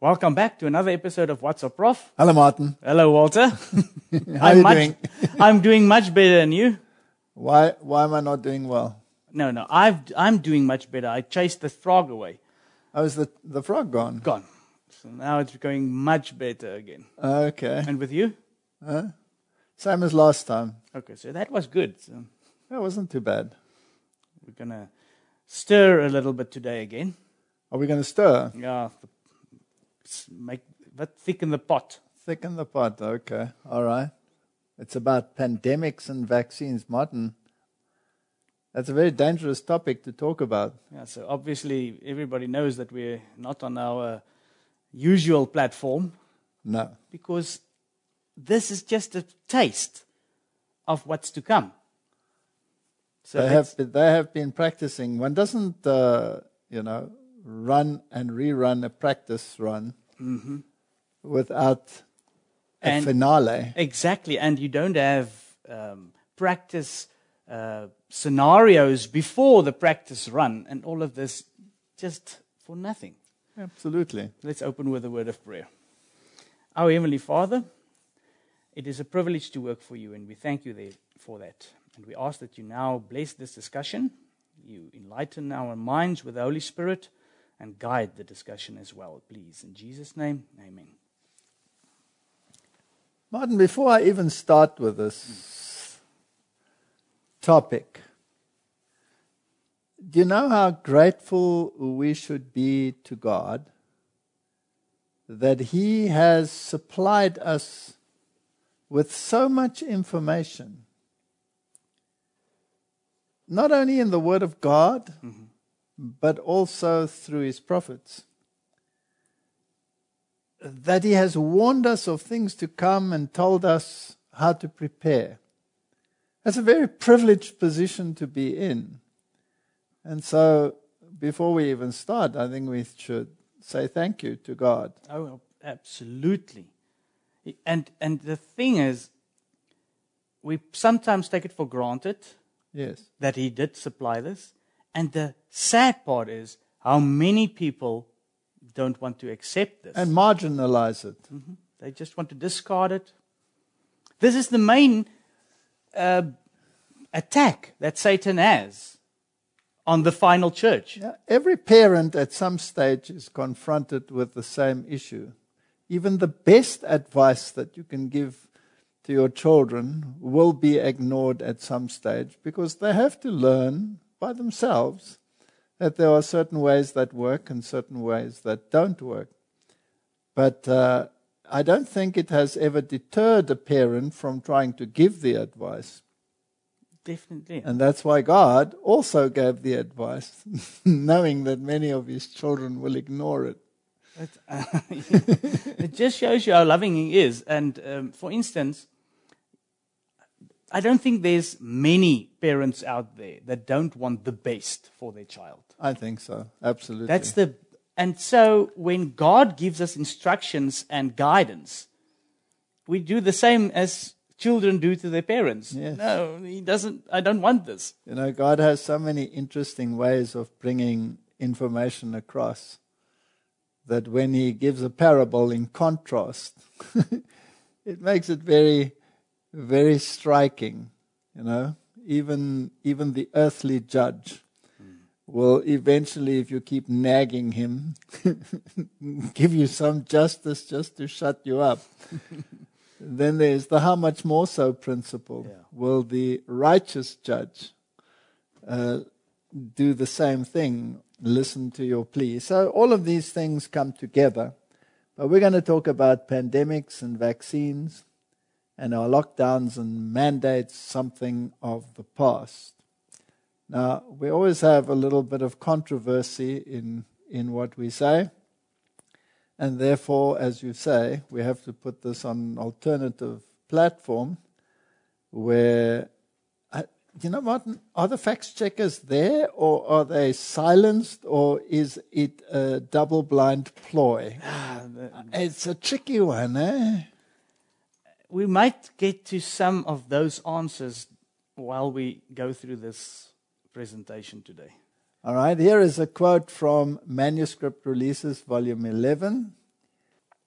Welcome back to another episode of What's Up, Prof. Hello, Martin. Hello, Walter. How are you doing? I'm doing much better than you. Why am I not doing well? No, I'm doing much better. I chased the frog away. How is the frog gone? Gone. So now it's going much better again. Okay. And with you? Same as last time. Okay, so that was good. So That wasn't too bad. we're going to stir a little bit today again. Are we going to stir? Yeah, thicken the pot. Thicken the pot. Okay. All right. It's about pandemics and vaccines. Martin, that's a very dangerous topic to talk about. Yeah, so obviously everybody knows that we're not on our usual platform No. because this is just a taste of what's to come. So They have been practicing. One doesn't, run and rerun a practice run without a finale. Exactly, and you don't have practice scenarios before the practice run, and all of this just for nothing. Absolutely. Let's open with a word of prayer. Our Heavenly Father, it is a privilege to work for you, and we thank you for that. And we ask that you now bless this discussion, you enlighten our minds with the Holy Spirit, and guide the discussion as well, please. In Jesus' name, amen. Martin, before I even start with this topic, do you know how grateful we should be to God that He has supplied us with so much information, not only in the Word of God, but also through His prophets? That He has warned us of things to come and told us how to prepare. That's a very privileged position to be in. And so, before we even start, I think we should say thank you to God. Oh, absolutely. And the thing is, we sometimes take it for granted Yes. that He did supply this. And the sad part is how many people don't want to accept this. And marginalize it. They just want to discard it. This is the main attack that Satan has on the final church. Yeah, every parent at some stage is confronted with the same issue. Even the best advice that you can give to your children will be ignored at some stage because they have to learn by themselves that there are certain ways that work and certain ways that don't work. But I don't think it has ever deterred a parent from trying to give the advice. Definitely. And that's why God also gave the advice, knowing that many of His children will ignore it. It just shows you how loving He is. And for instance, I don't think there's many parents out there that don't want the best for their child. I think so, absolutely. And so when God gives us instructions and guidance, we do the same as children do to their parents. Yes. No, He doesn't. I don't want this. You know, God has so many interesting ways of bringing information across that when He gives a parable in contrast, it makes it very, very striking. You know, even the earthly judge will eventually, if you keep nagging him, give you some justice just to shut you up. Then there's the how much more so principle. Yeah. Will the righteous judge do the same thing, listen to your plea? So all of these things come together. But we're going to talk about pandemics and vaccines and our lockdowns and mandates, something of the past. Now, we always have a little bit of controversy in what we say. And therefore, as you say, we have to put this on an alternative platform where, Martin, are the fact checkers there or are they silenced or is it a double-blind ploy? It's a tricky one, eh? We might get to some of those answers while we go through this presentation today. All right, here is a quote from Manuscript Releases, Volume 11.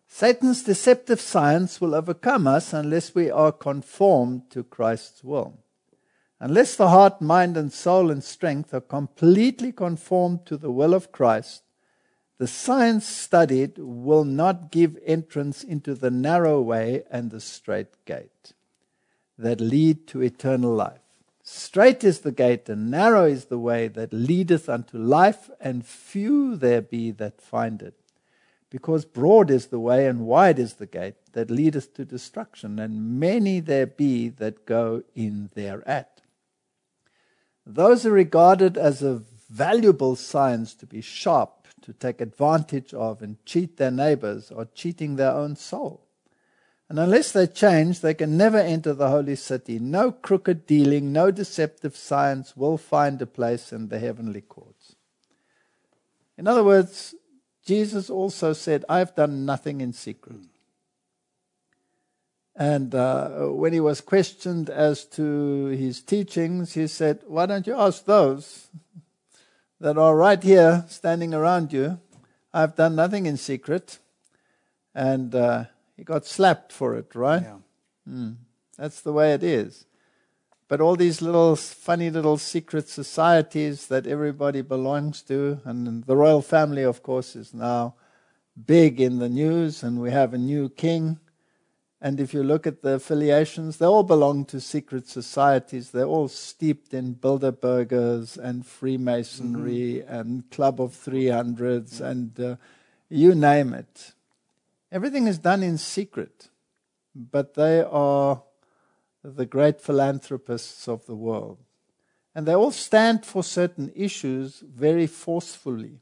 Satan's deceptive science will overcome us unless we are conformed to Christ's will. Unless the heart, mind, and soul and strength are completely conformed to the will of Christ, the science studied will not give entrance into the narrow way and the straight gate that lead to eternal life. Straight is the gate, and narrow is the way that leadeth unto life, and few there be that find it. Because broad is the way, and wide is the gate that leadeth to destruction, and many there be that go in thereat. Those are regarded as a valuable science to be sharp, to take advantage of and cheat their neighbors, or cheating their own soul. And unless they change, they can never enter the holy city. No crooked dealing, no deceptive science will find a place in the heavenly courts. In other words, Jesus also said, I have done nothing in secret. And when he was questioned as to his teachings, he said, why don't you ask those that are right here standing around you? I've done nothing in secret. And he got slapped for it, right? Yeah. That's the way it is. But all these little funny little secret societies that everybody belongs to, and the royal family, of course, is now big in the news, and we have a new king. And if you look at the affiliations, they all belong to secret societies. They're all steeped in Bilderbergers and Freemasonry and Club of 300s and you name it. Everything is done in secret, but they are the great philanthropists of the world. And they all stand for certain issues very forcefully.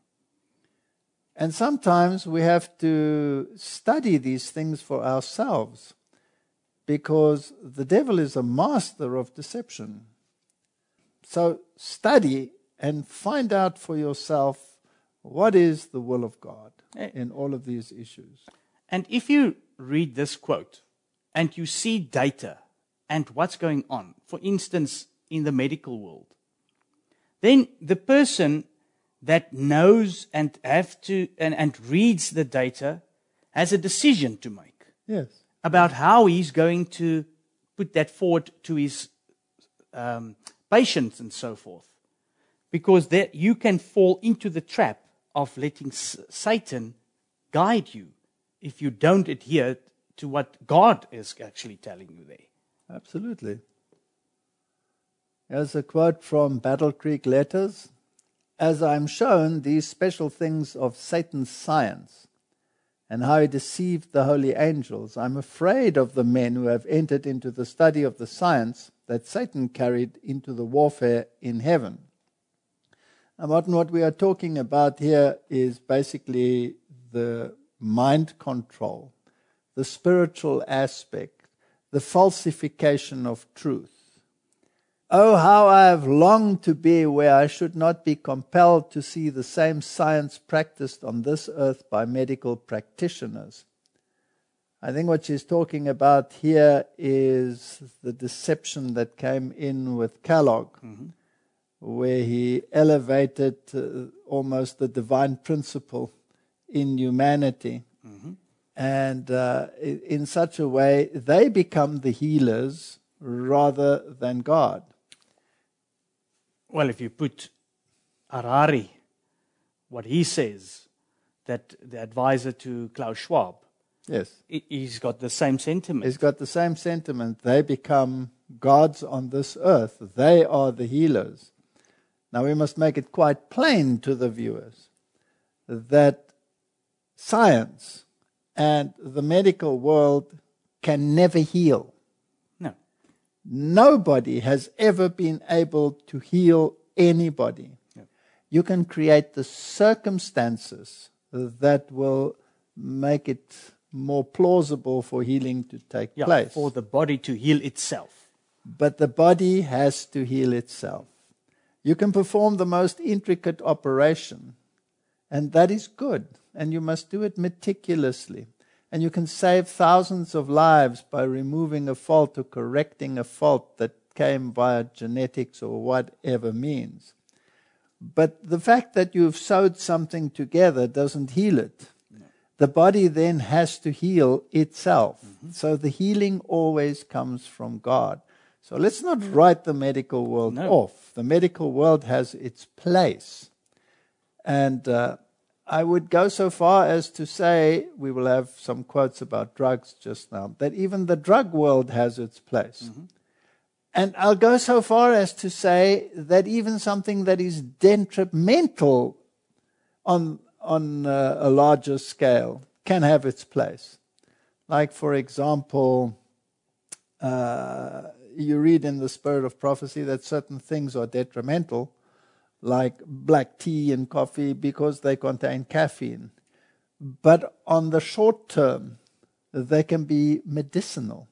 And sometimes we have to study these things for ourselves, because the devil is a master of deception. So study and find out for yourself what is the will of God in all of these issues. And if you read this quote and you see data and what's going on, for instance, in the medical world, then the person that knows and and reads the data has a decision to make. Yes. About how he's going to put that forward to his patients and so forth. Because you can fall into the trap of letting Satan guide you if you don't adhere to what God is actually telling you there. Absolutely. Here's a quote from Battle Creek Letters. As I am shown these special things of Satan's science and how he deceived the holy angels, I'm afraid of the men who have entered into the study of the science that Satan carried into the warfare in heaven. And what we are talking about here is basically the mind control, the spiritual aspect, the falsification of truth. Oh, how I have longed to be where I should not be compelled to see the same science practiced on this earth by medical practitioners. I think what she's talking about here is the deception that came in with Kellogg, where he elevated almost the divine principle in humanity. And in such a way, they become the healers rather than God. Well, if you put Harari, what he says, that the advisor to Klaus Schwab, yes, he's got the same sentiment. He's got the same sentiment. They become gods on this earth. They are the healers. Now we must make it quite plain to the viewers that science and the medical world can never heal. No. Nobody has ever been able to heal anybody. No. You can create the circumstances that will make it more plausible for healing to take place. For the body to heal itself. But the body has to heal itself. You can perform the most intricate operation, and that is good, and you must do it meticulously. And you can save thousands of lives by removing a fault or correcting a fault that came via genetics or whatever means. But the fact that you've sewed something together doesn't heal it. No. the body then has to heal itself. So the healing always comes from God. So let's not write the medical world off. The medical world has its place. And I would go so far as to say, we will have some quotes about drugs just now, that even the drug world has its place. And I'll go so far as to say that even something that is detrimental on a larger scale can have its place. Like, for example, you read in the Spirit of Prophecy that certain things are detrimental, like black tea and coffee, because they contain caffeine. But on the short term, they can be medicinal.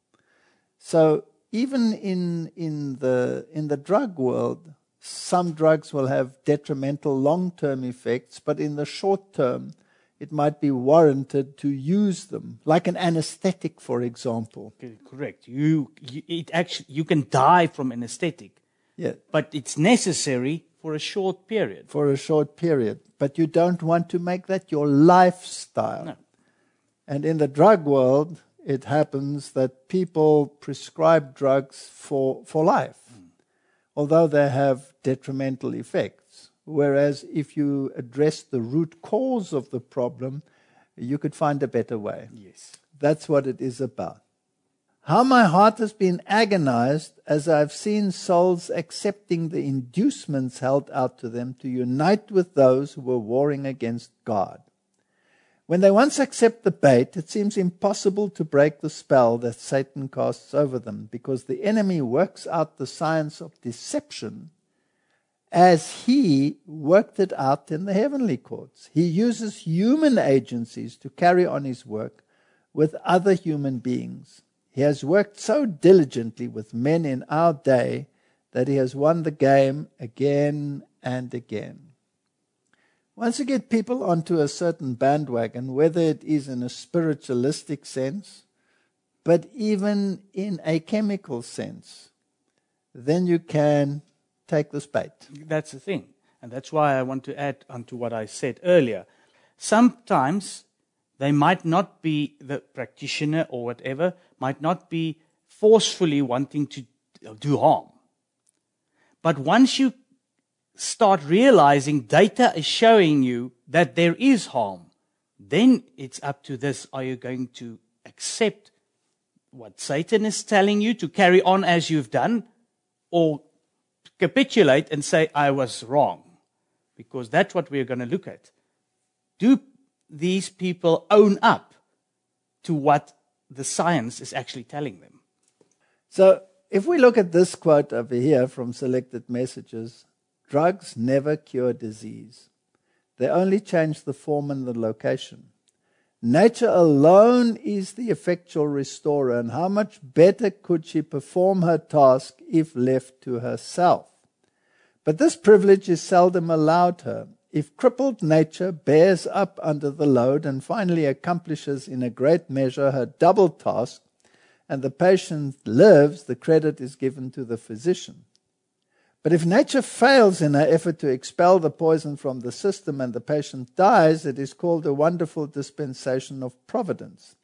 So even in the drug world, some drugs will have detrimental long-term effects, but in the short term, it might be warranted to use them, like an anesthetic, for example. Okay, correct. You can die from anesthetic, but it's necessary for a short period. For a short period. But you don't want to make that your lifestyle. No. And in the drug world, it happens that people prescribe drugs for life, although they have detrimental effects. Whereas if you address the root cause of the problem, you could find a better way. Yes. That's what it is about. How my heart has been agonized as I've seen souls accepting the inducements held out to them to unite with those who were warring against God. When they once accept the bait, it seems impossible to break the spell that Satan casts over them, because the enemy works out the science of deception as he worked it out in the heavenly courts. He uses human agencies to carry on his work with other human beings. He has worked so diligently with men in our day that he has won the game again and again. Once you get people onto a certain bandwagon, whether it is in a spiritualistic sense, but even in a chemical sense, then you can take this bait. That's the thing. And that's why I want to add onto what I said earlier. Sometimes they might not be, the practitioner or whatever, might not be forcefully wanting to do harm. But once you start realizing data is showing you that there is harm, then it's up to this. Are you going to accept what Satan is telling you to carry on as you've done, or capitulate and say, I was wrong? Because that's what we're going to look at. Do these people own up to what the science is actually telling them? So if we look at this quote over here from Selected Messages, drugs never cure disease. They only change the form and the location. Nature alone is the effectual restorer, and how much better could she perform her task if left to herself? But this privilege is seldom allowed her. If crippled nature bears up under the load and finally accomplishes in a great measure her double task, and the patient lives, the credit is given to the physician. But if nature fails in her effort to expel the poison from the system and the patient dies, it is called a wonderful dispensation of providence.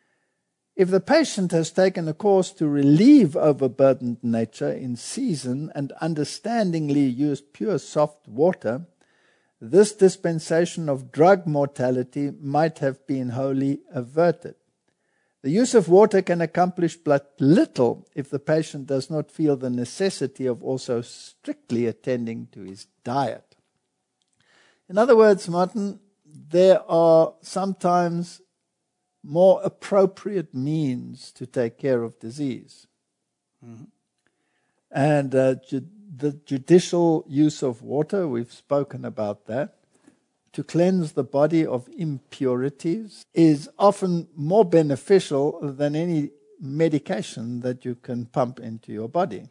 If the patient has taken a course to relieve overburdened nature in season and understandingly used pure soft water, this dispensation of drug mortality might have been wholly averted. The use of water can accomplish but little if the patient does not feel the necessity of also strictly attending to his diet. In other words, Martin, there are sometimes more appropriate means to take care of disease. Mm-hmm. And the judicial use of water, we've spoken about that, to cleanse the body of impurities is often more beneficial than any medication that you can pump into your body.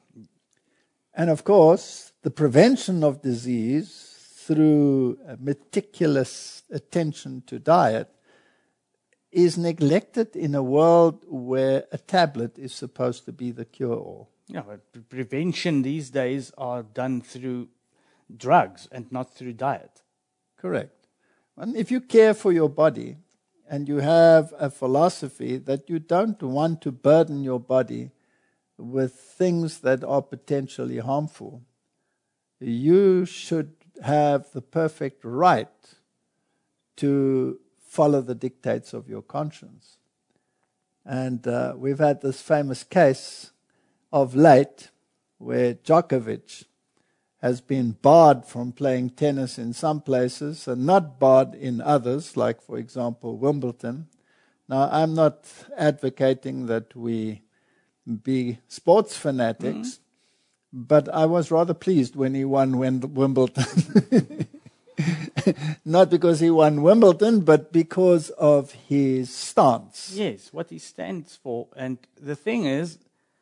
And of course, the prevention of disease through meticulous attention to diet is neglected in a world where a tablet is supposed to be the cure-all. Yeah, but prevention these days are done through drugs and not through diet. Correct. And if you care for your body, and you have a philosophy that you don't want to burden your body with things that are potentially harmful, you should have the perfect right to follow the dictates of your conscience. And we've had this famous case of late where Djokovic has been barred from playing tennis in some places and not barred in others, like, for example, Wimbledon. Now, I'm not advocating that we be sports fanatics, but I was rather pleased when he won Wimbledon. Not because he won Wimbledon, but because of his stance. Yes, what he stands for. And the thing is,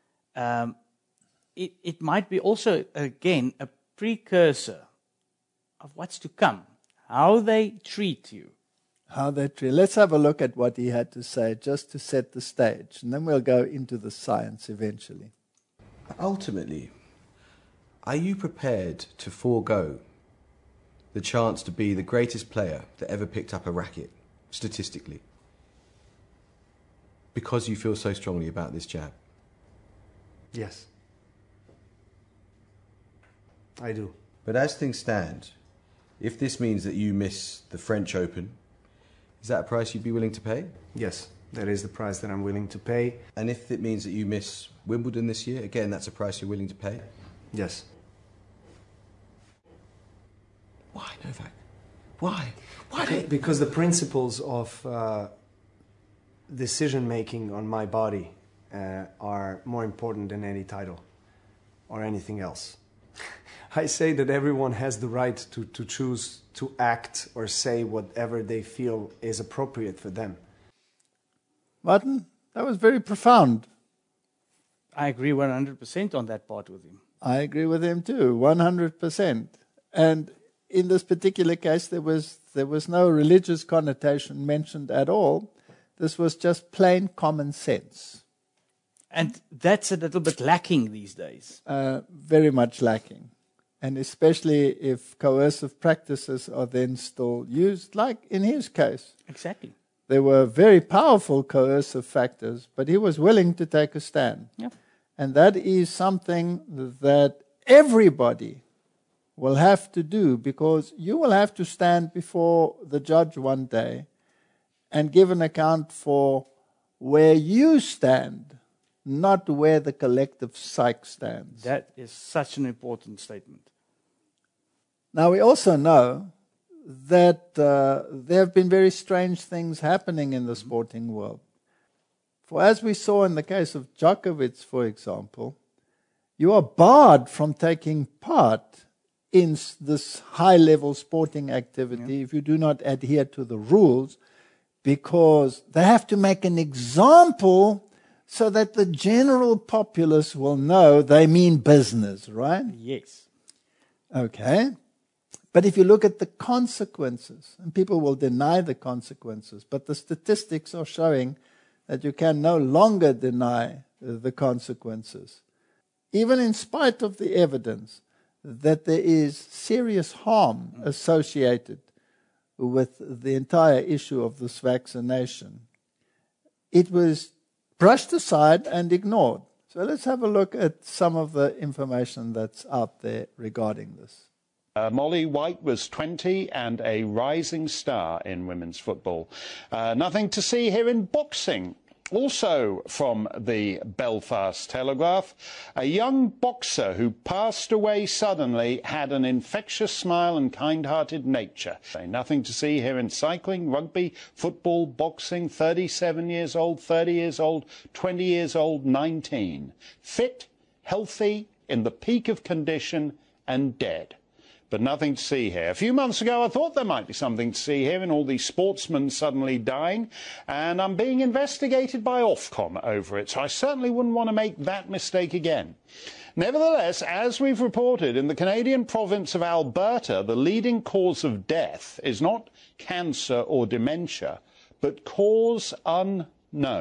it might be also, again, a precursor of what's to come, how they treat you. How they treat. Let's have a look at what he had to say just to set the stage, and then we'll go into the science eventually. Ultimately, are you prepared to forego the chance to be the greatest player that ever picked up a racket, statistically, because you feel so strongly about this jab? Yes. I do. But as things stand, if this means that you miss the French Open, is that a price you'd be willing to pay? Yes, that is the price that I'm willing to pay. And if it means that you miss Wimbledon this year, again, that's a price you're willing to pay? Yes. Why, Novak? Why? Why? Because the principles of decision-making on my body are more important than any title or anything else. I say that everyone has the right to choose to act or say whatever they feel is appropriate for them. Martin, that was very profound. I agree 100% on that part with him. I agree with him too, 100%. And in this particular case, there was no religious connotation mentioned at all. This was just plain common sense. And that's a little bit lacking these days. Very much lacking. And especially if coercive practices are then still used, like in his case. Exactly. There were very powerful coercive factors, but he was willing to take a stand. Yeah. And that is something that everybody will have to do, because you will have to stand before the judge one day and give an account for where you stand, not where the collective psyche stands. That is such an important statement. Now, we also know that there have been very strange things happening in the sporting world. For as we saw in the case of Djokovic, for example, you are barred from taking part in this high-level sporting activity if you do not adhere to the rules, because they have to make an example so that the general populace will know they mean business, right? Yes. Okay. But if you look at the consequences, and people will deny the consequences, but the statistics are showing that you can no longer deny the consequences, even in spite of the evidence that there is serious harm associated with the entire issue of this vaccination. It was brushed aside and ignored. So let's have a look at some of the information that's out there regarding this. Molly White was 20 and a rising star in women's football. Nothing to see here in boxing. Also from the Belfast Telegraph, a young boxer who passed away suddenly had an infectious smile and kind-hearted nature. Nothing to see here in cycling, rugby, football, boxing, 37 years old, 30 years old, 20 years old, 19. Fit, healthy, in the peak of condition and dead. But nothing to see here. A few months ago, I thought there might be something to see here in all these sportsmen suddenly dying, and I'm being investigated by Ofcom over it, so I certainly wouldn't want to make that mistake again. Nevertheless, as we've reported, in the Canadian province of Alberta, the leading cause of death is not cancer or dementia, but cause unknown.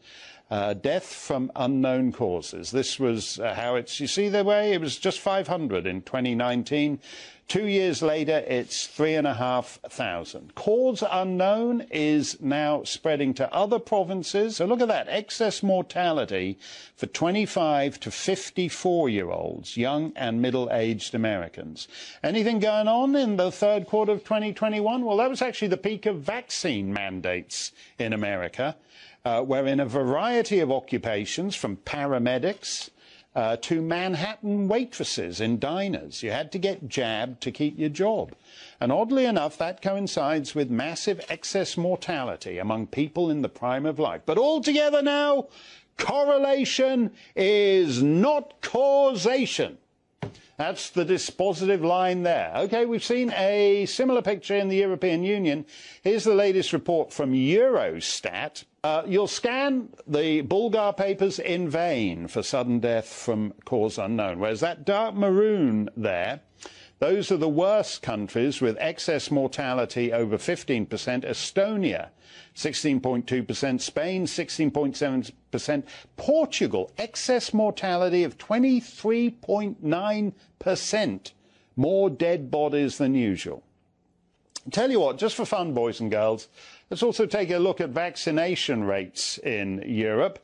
Death from unknown causes. This was how it's, you see the way, it was just 500 in 2019. 2 years later, it's 3,500. Cause unknown is now spreading to other provinces. So look at that, excess mortality for 25 to 54-year-olds, young and middle-aged Americans. Anything going on in the third quarter of 2021? Well, that was actually the peak of vaccine mandates in America, where in a variety of occupations, from paramedics to Manhattan waitresses in diners, you had to get jabbed to keep your job. And oddly enough, that coincides with massive excess mortality among people in the prime of life. But altogether now, correlation is not causation. That's the dispositive line there. Okay, we've seen a similar picture in the European Union. Here's the latest report from Eurostat. You'll scan the Bulgar papers in vain for sudden death from cause unknown, whereas that dark maroon there, those are the worst countries with excess mortality over 15%. Estonia, 16.2%, Spain, 16.7%, Portugal, excess mortality of 23.9%, more dead bodies than usual. Tell you what, just for fun, boys and girls, let's also take a look at vaccination rates in Europe.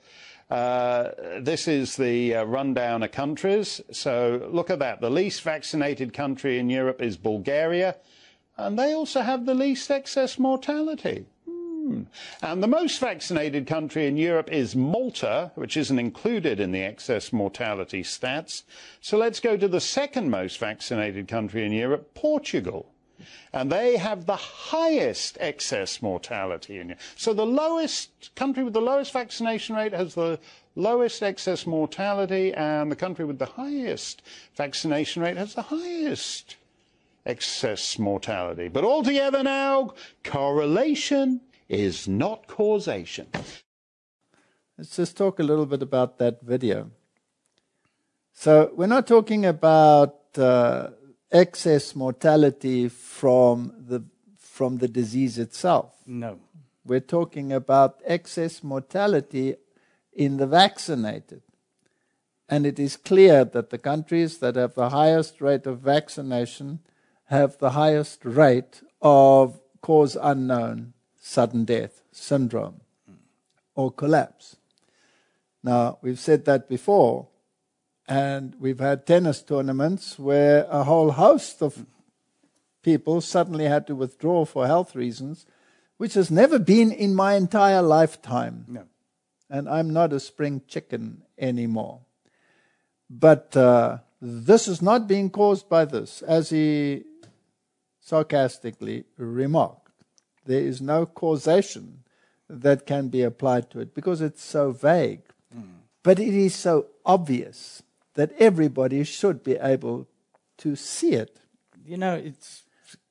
This is the rundown of countries. So look at that. The least vaccinated country in Europe is Bulgaria, and they also have the least excess mortality. And the most vaccinated country in Europe is Malta, which isn't included in the excess mortality stats. So let's go to the second most vaccinated country in Europe, Portugal. And they have the highest excess mortality in Europe. So the lowest country with the lowest vaccination rate has the lowest excess mortality, and the country with the highest vaccination rate has the highest excess mortality. But altogether now, correlation is not causation. Let's just talk a little bit about that video. So we're not talking about excess mortality from the disease itself. No. We're talking about excess mortality in the vaccinated. And it is clear that the countries that have the highest rate of vaccination have the highest rate of cause unknown sudden death syndrome or collapse. Now, we've said that before, and we've had tennis tournaments where a whole host of people suddenly had to withdraw for health reasons, which has never been in my entire lifetime. No. And I'm not a spring chicken anymore. But this is not being caused by this, as he sarcastically remarked. There is no causation that can be applied to it because it's so vague. But it is so obvious that everybody should be able to see it. You know, it's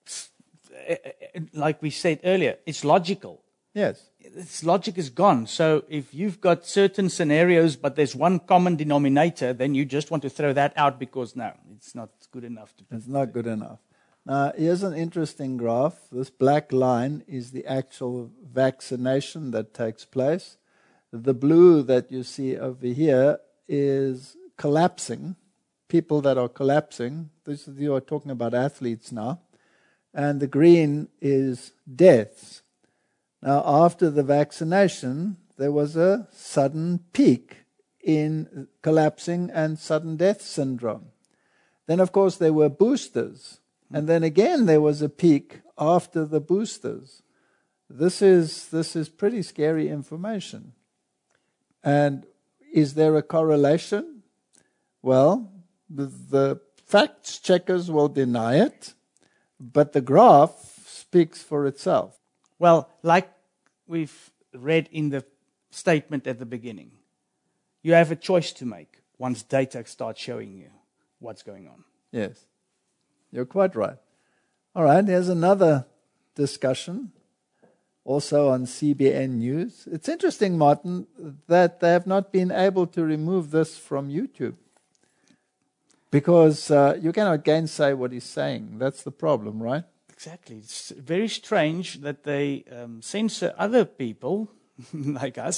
like we said earlier, it's logical. Yes. Its logic is gone. So if you've got certain scenarios, but there's one common denominator, then you just want to throw that out because, no, it's not good enough. It's not good enough. Now, here's an interesting graph. This black line is the actual vaccination that takes place. The blue that you see over here is collapsing, people that are collapsing. You are talking about athletes now. And the green is deaths. Now, after the vaccination, there was a sudden peak in collapsing and sudden death syndrome. Then, of course, there were boosters. And then again, there was a peak after the boosters. This is pretty scary information. And is there a correlation? Well, the facts checkers will deny it, but the graph speaks for itself. Well, like we've read in the statement at the beginning, you have a choice to make once data starts showing you what's going on. Yes, you're quite right. All right, here's another discussion, also on CBN News. It's interesting, Martin, that they have not been able to remove this from YouTube. Because you cannot gainsay what he's saying. That's the problem, right? Exactly. It's very strange that they censor other people, like us,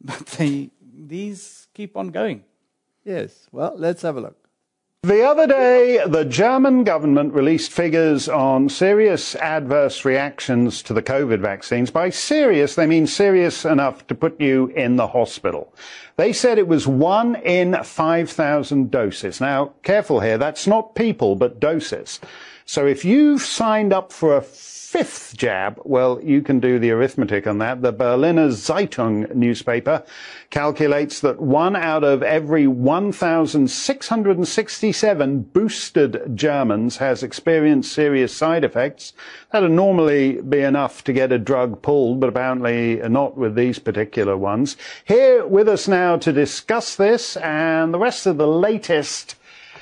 but these keep on going. Yes. Well, let's have a look. The other day, the German government released figures on serious adverse reactions to the COVID vaccines. By serious, they mean serious enough to put you in the hospital. They said it was 1 in 5,000 doses. Now, careful here, that's not people, but doses. So if you've signed up for a 5th jab, well, you can do the arithmetic on that. The Berliner Zeitung newspaper calculates that 1 out of every 1,667 boosted Germans has experienced serious side effects. That'd normally be enough to get a drug pulled, but apparently not with these particular ones. Here with us now to discuss this and the rest of the latest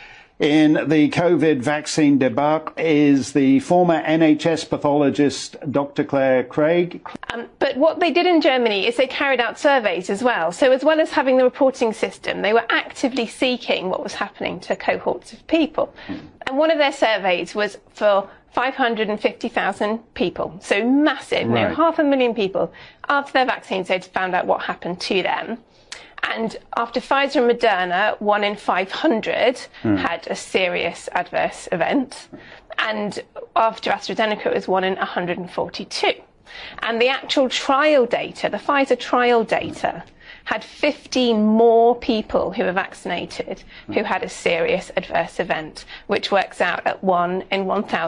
in the COVID vaccine debacle is the former NHS pathologist, Dr. Claire Craig. But what they did in Germany is they carried out surveys as well. So as well as having the reporting system, they were actively seeking what was happening to cohorts of people. And one of their surveys was for 550,000 people. So massive, right. 500,000 people. After their vaccines, they'd found out what happened to them. And after Pfizer and Moderna, 1 in 500 had a serious adverse event. And after AstraZeneca, it was 1 in 142. And the actual trial data, the Pfizer trial data, had 15 more people who were vaccinated who had a serious adverse event, which works out at 1 in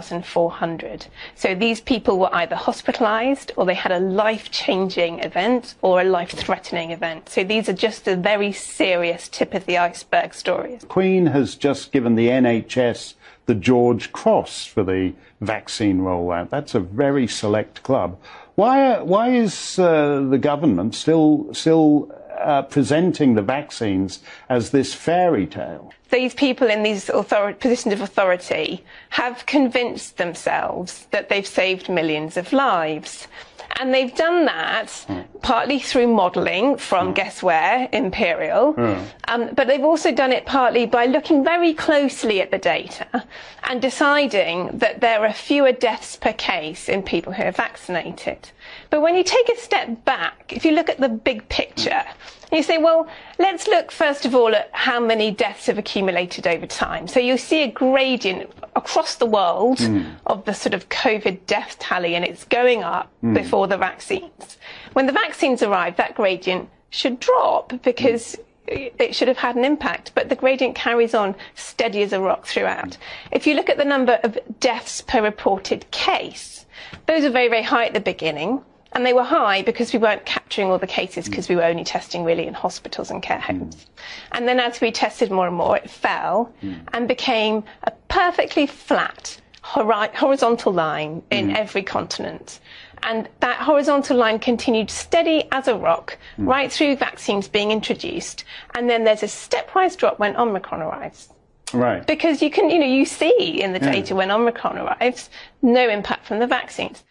1,400. So these people were either hospitalized or they had a life-changing event or a life-threatening event. So these are just a very serious tip of the iceberg stories. Queen has just given the NHS the George Cross for the vaccine rollout. That's a very select club. Why is the government still presenting the vaccines as this fairy tale? These people in these positions of authority have convinced themselves that they've saved millions of lives. And they've done that partly through modelling from, guess where, Imperial. But they've also done it partly by looking very closely at the data and deciding that there are fewer deaths per case in people who are vaccinated. But when you take a step back, if you look at the big picture, you say, well, let's look first of all at how many deaths have accumulated over time. So you see a gradient across the world of the sort of COVID death tally, and it's going up before the vaccines. When the vaccines arrive, that gradient should drop because it should have had an impact, but the gradient carries on steady as a rock throughout. If you look at the number of deaths per reported case, those are very, very high at the beginning. And they were high because we weren't capturing all the cases because we were only testing really in hospitals and care homes. And then as we tested more and more, it fell and became a perfectly flat horizontal line in every continent. And that horizontal line continued steady as a rock right through vaccines being introduced. And then there's a stepwise drop when Omicron arrives. Right. Because you see in the data when Omicron arrives, no impact from the vaccines.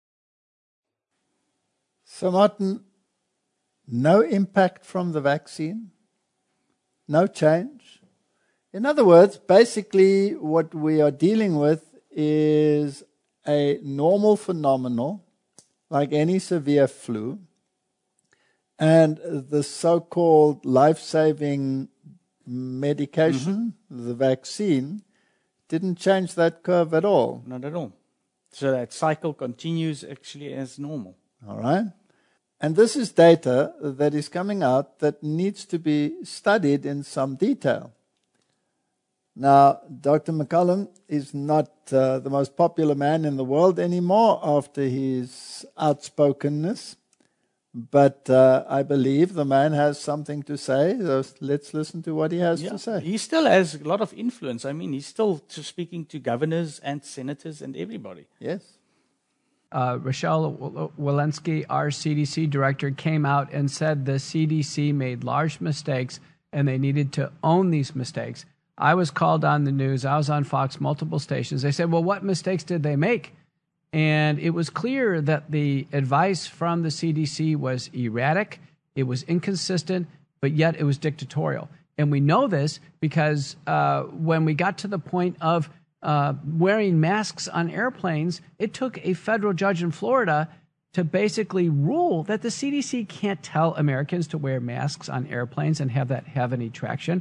So, Martin, no impact from the vaccine? No change? In other words, basically what we are dealing with is a normal phenomenon, like any severe flu, and the so-called life-saving medication, the vaccine, didn't change that curve at all. Not at all. So that cycle continues actually as normal. All right? And this is data that is coming out that needs to be studied in some detail. Now, Dr. McCallum is not the most popular man in the world anymore after his outspokenness, but I believe the man has something to say. So let's listen to what he has to say. He still has a lot of influence. I mean, he's still speaking to governors and senators and everybody. Yes. Rochelle Walensky, our CDC director, came out and said the CDC made large mistakes and they needed to own these mistakes. I was called on the news. I was on Fox, multiple stations. They said, well, what mistakes did they make? And it was clear that the advice from the CDC was erratic, it was inconsistent, but yet it was dictatorial. And we know this because when we got to the point of wearing masks on airplanes, it took a federal judge in Florida to basically rule that the CDC can't tell Americans to wear masks on airplanes and have that have any traction.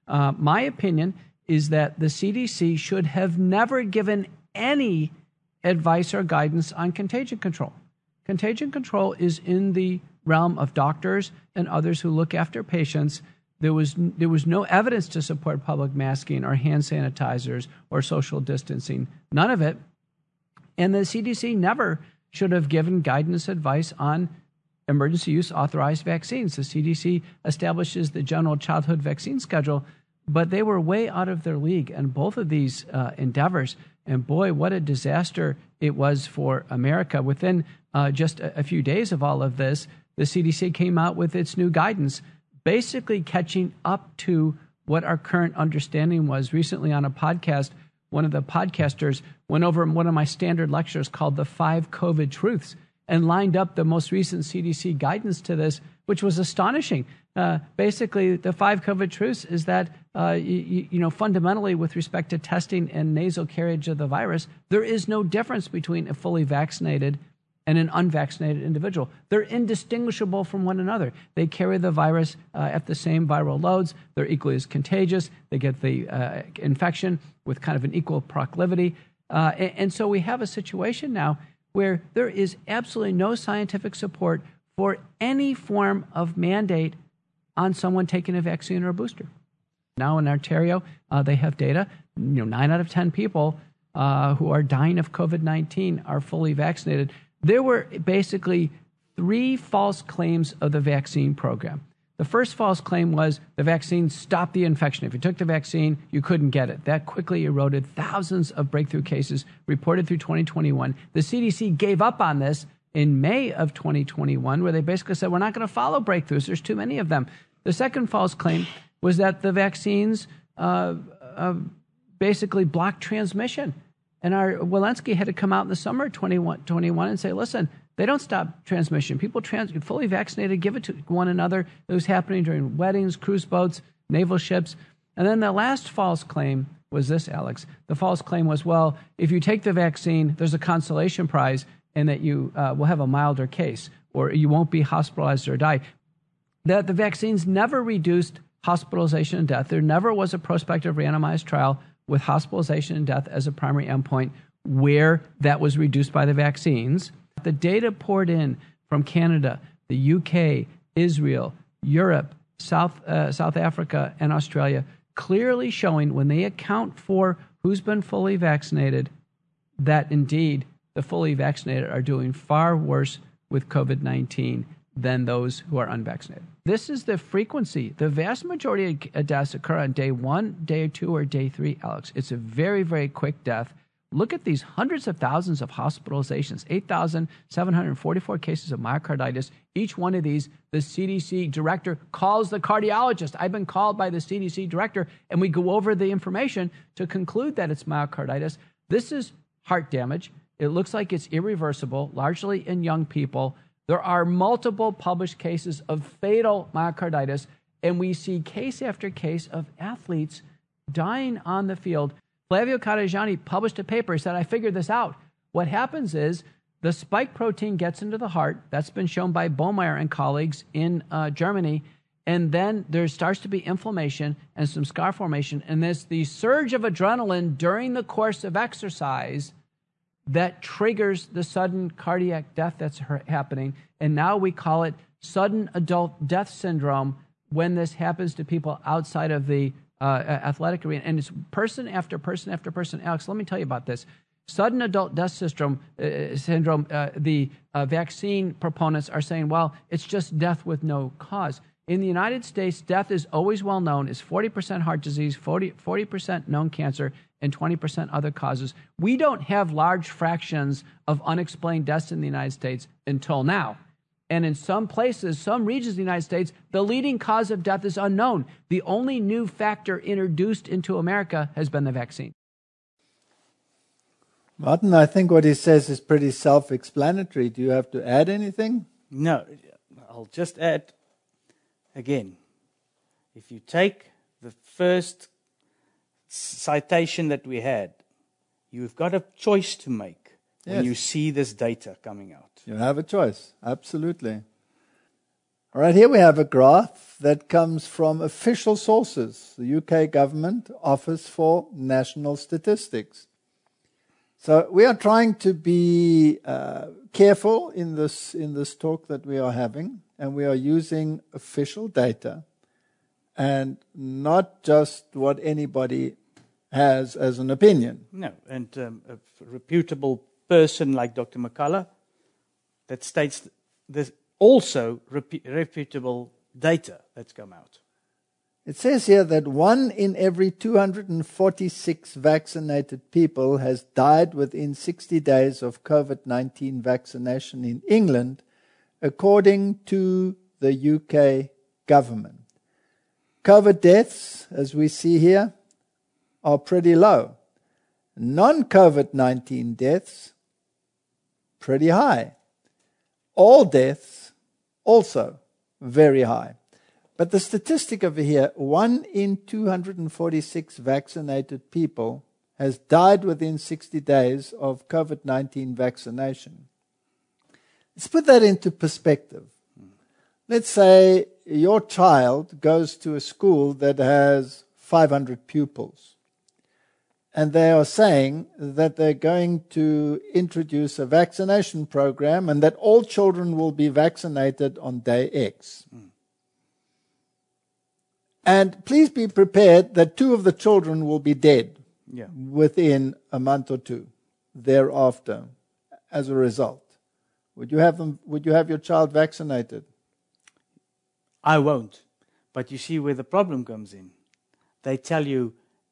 My opinion is that the CDC should have never given any advice or guidance on contagion control. Contagion control is in the realm of doctors and others who look after patients. There was no evidence to support public masking or hand sanitizers or social distancing. None of it. And the CDC never should have given guidance advice on emergency use authorized vaccines. The CDC establishes the general childhood vaccine schedule, but they were way out of their league in both of these endeavors. And boy, what a disaster it was for America. Within just a few days of all of this, the CDC came out with its new guidance, basically catching up to what our current understanding was. Recently on a podcast, one of the podcasters went over one of my standard lectures called The 5 COVID Truths and lined up the most recent CDC guidance to this, which was astonishing. Basically, the 5 COVID truths is that, fundamentally with respect to testing and nasal carriage of the virus, there is no difference between a fully vaccinated and an unvaccinated individual. They're indistinguishable from one another. They carry the virus at the same viral loads. They're equally as contagious. They get the infection with kind of an equal proclivity. And so we have a situation now where there is absolutely no scientific support for any form of mandate on someone taking a vaccine or a booster. Now in Ontario, they have data. 9 out of 10 people who are dying of COVID-19 are fully vaccinated. There were basically 3 false claims of the vaccine program. The first false claim was the vaccine stopped the infection. If you took the vaccine, you couldn't get it. That quickly eroded thousands of breakthrough cases reported through 2021. The CDC gave up on this in May of 2021, where they basically said, we're not going to follow breakthroughs. There's too many of them. The second false claim was that the vaccines basically blocked transmission. And our Walensky had to come out in the summer of 2021 and say, listen, they don't stop transmission. People fully vaccinated, give it to one another. It was happening during weddings, cruise boats, naval ships. And then the last false claim was this, Alex. The false claim was, well, if you take the vaccine, there's a consolation prize and that you will have a milder case or you won't be hospitalized or die. That the vaccines never reduced hospitalization and death. There never was a prospective randomized trial with hospitalization and death as a primary endpoint where that was reduced by the vaccines. The data poured in from Canada, the UK, Israel, Europe, South Africa, and Australia, clearly showing when they account for who's been fully vaccinated, that indeed the fully vaccinated are doing far worse with COVID-19 than those who are unvaccinated. This is the frequency. The vast majority of deaths occur on day 1, day 2, or day 3, Alex. It's a very, very quick death. Look at these hundreds of thousands of hospitalizations, 8,744 cases of myocarditis. Each one of these, the CDC director calls the cardiologist. I've been called by the CDC director, and we go over the information to conclude that it's myocarditis. This is heart damage. It looks like it's irreversible, largely in young people. There are multiple published cases of fatal myocarditis, and we see case after case of athletes dying on the field. Flavio Carajani published a paper. He said, I figured this out. What happens is the spike protein gets into the heart. That's been shown by Bohmeyer and colleagues in Germany. And then there starts to be inflammation and some scar formation. And there's the surge of adrenaline during the course of exercise that triggers the sudden cardiac death that's happening. And now we call it sudden adult death syndrome when this happens to people outside of the athletic arena. And it's person after person after person. Alex, let me tell you about this. Sudden adult death syndrome, the vaccine proponents are saying, well, it's just death with no cause. In the United States, death is always well known. It's 40% heart disease, 40% known cancer, and 20% other causes. We don't have large fractions of unexplained deaths in the United States until now. And in some places, some regions of the United States, the leading cause of death is unknown. The only new factor introduced into America has been the vaccine. Martin, I think what he says is pretty self-explanatory. Do you have to add anything? No, I'll just add, again, if you take the first citation that we had, you've got a choice to make when you see this data coming out. You have a choice, absolutely. All right, here we have a graph that comes from official sources, the UK government Office for National Statistics. So we are trying to be careful in this talk that we are having, and we are using official data and not just what anybody has as an opinion. No, and a reputable person like Dr. McCullough that states there's also reputable data that's come out. It says here that 1 in every 246 vaccinated people has died within 60 days of COVID-19 vaccination in England, according to the UK government. COVID deaths, as we see here, are pretty low. Non-COVID-19 deaths, pretty high. All deaths, also very high. But the statistic over here, 1 in 246 vaccinated people has died within 60 days of COVID-19 vaccination. Let's put that into perspective. Let's say your child goes to a school that has 500 pupils, and they are saying that they're going to introduce a vaccination program and that all children will be vaccinated on day X. And please be prepared that 2 of the children will be dead within a month or 2 thereafter as a result. Would you have your child vaccinated? I won't. But you see where the problem comes in. They tell you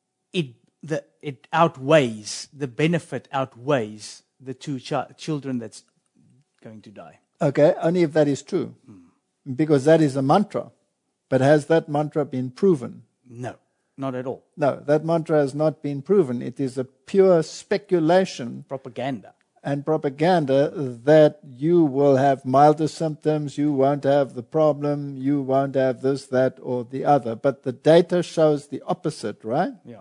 it outweighs, the benefit outweighs the 2 children that's going to die. Okay, only if that is true. Because that is a mantra. But has that mantra been proven? No, not at all. No, that mantra has not been proven. It is a pure speculation. Propaganda. And propaganda that you will have milder symptoms, you won't have the problem, you won't have this, that, or the other. But the data shows the opposite, right? Yeah.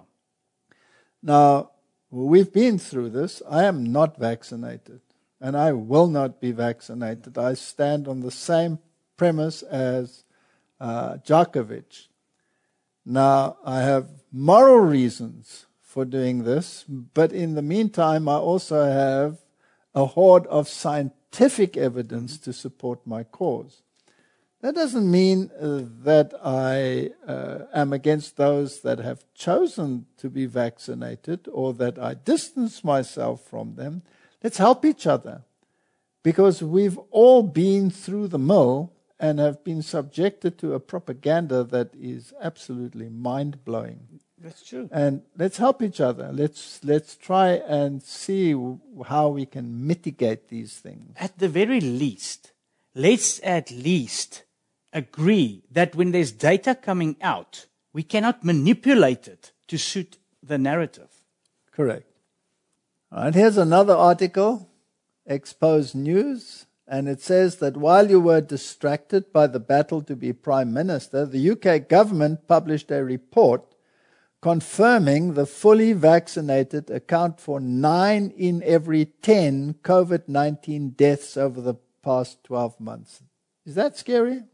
Now, we've been through this. I am not vaccinated, and I will not be vaccinated. I stand on the same premise as Djokovic. Now, I have moral reasons for doing this, but in the meantime, I also have a horde of scientific evidence to support my cause. That doesn't mean that I am against those that have chosen to be vaccinated or that I distance myself from them. Let's help each other, because we've all been through the mill and have been subjected to a propaganda that is absolutely mind-blowing. That's true. And let's help each other. Let's try and see how we can mitigate these things. At the very least, let's at least agree that when there's data coming out, we cannot manipulate it to suit the narrative. Correct. All right, here's another article, Expose News. And it says that while you were distracted by the battle to be Prime Minister, the UK government published a report confirming the fully vaccinated account for 9 in every 10 COVID-19 deaths over the past 12 months. Is that scary?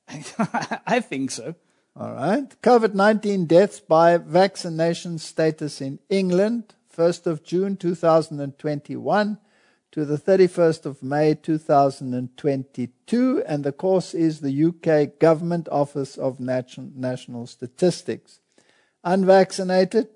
I think so. All right. COVID-19 deaths by vaccination status in England, 1st of June 2021. To the 31st of May 2022, and the course is the UK Government Office of National Statistics. Unvaccinated,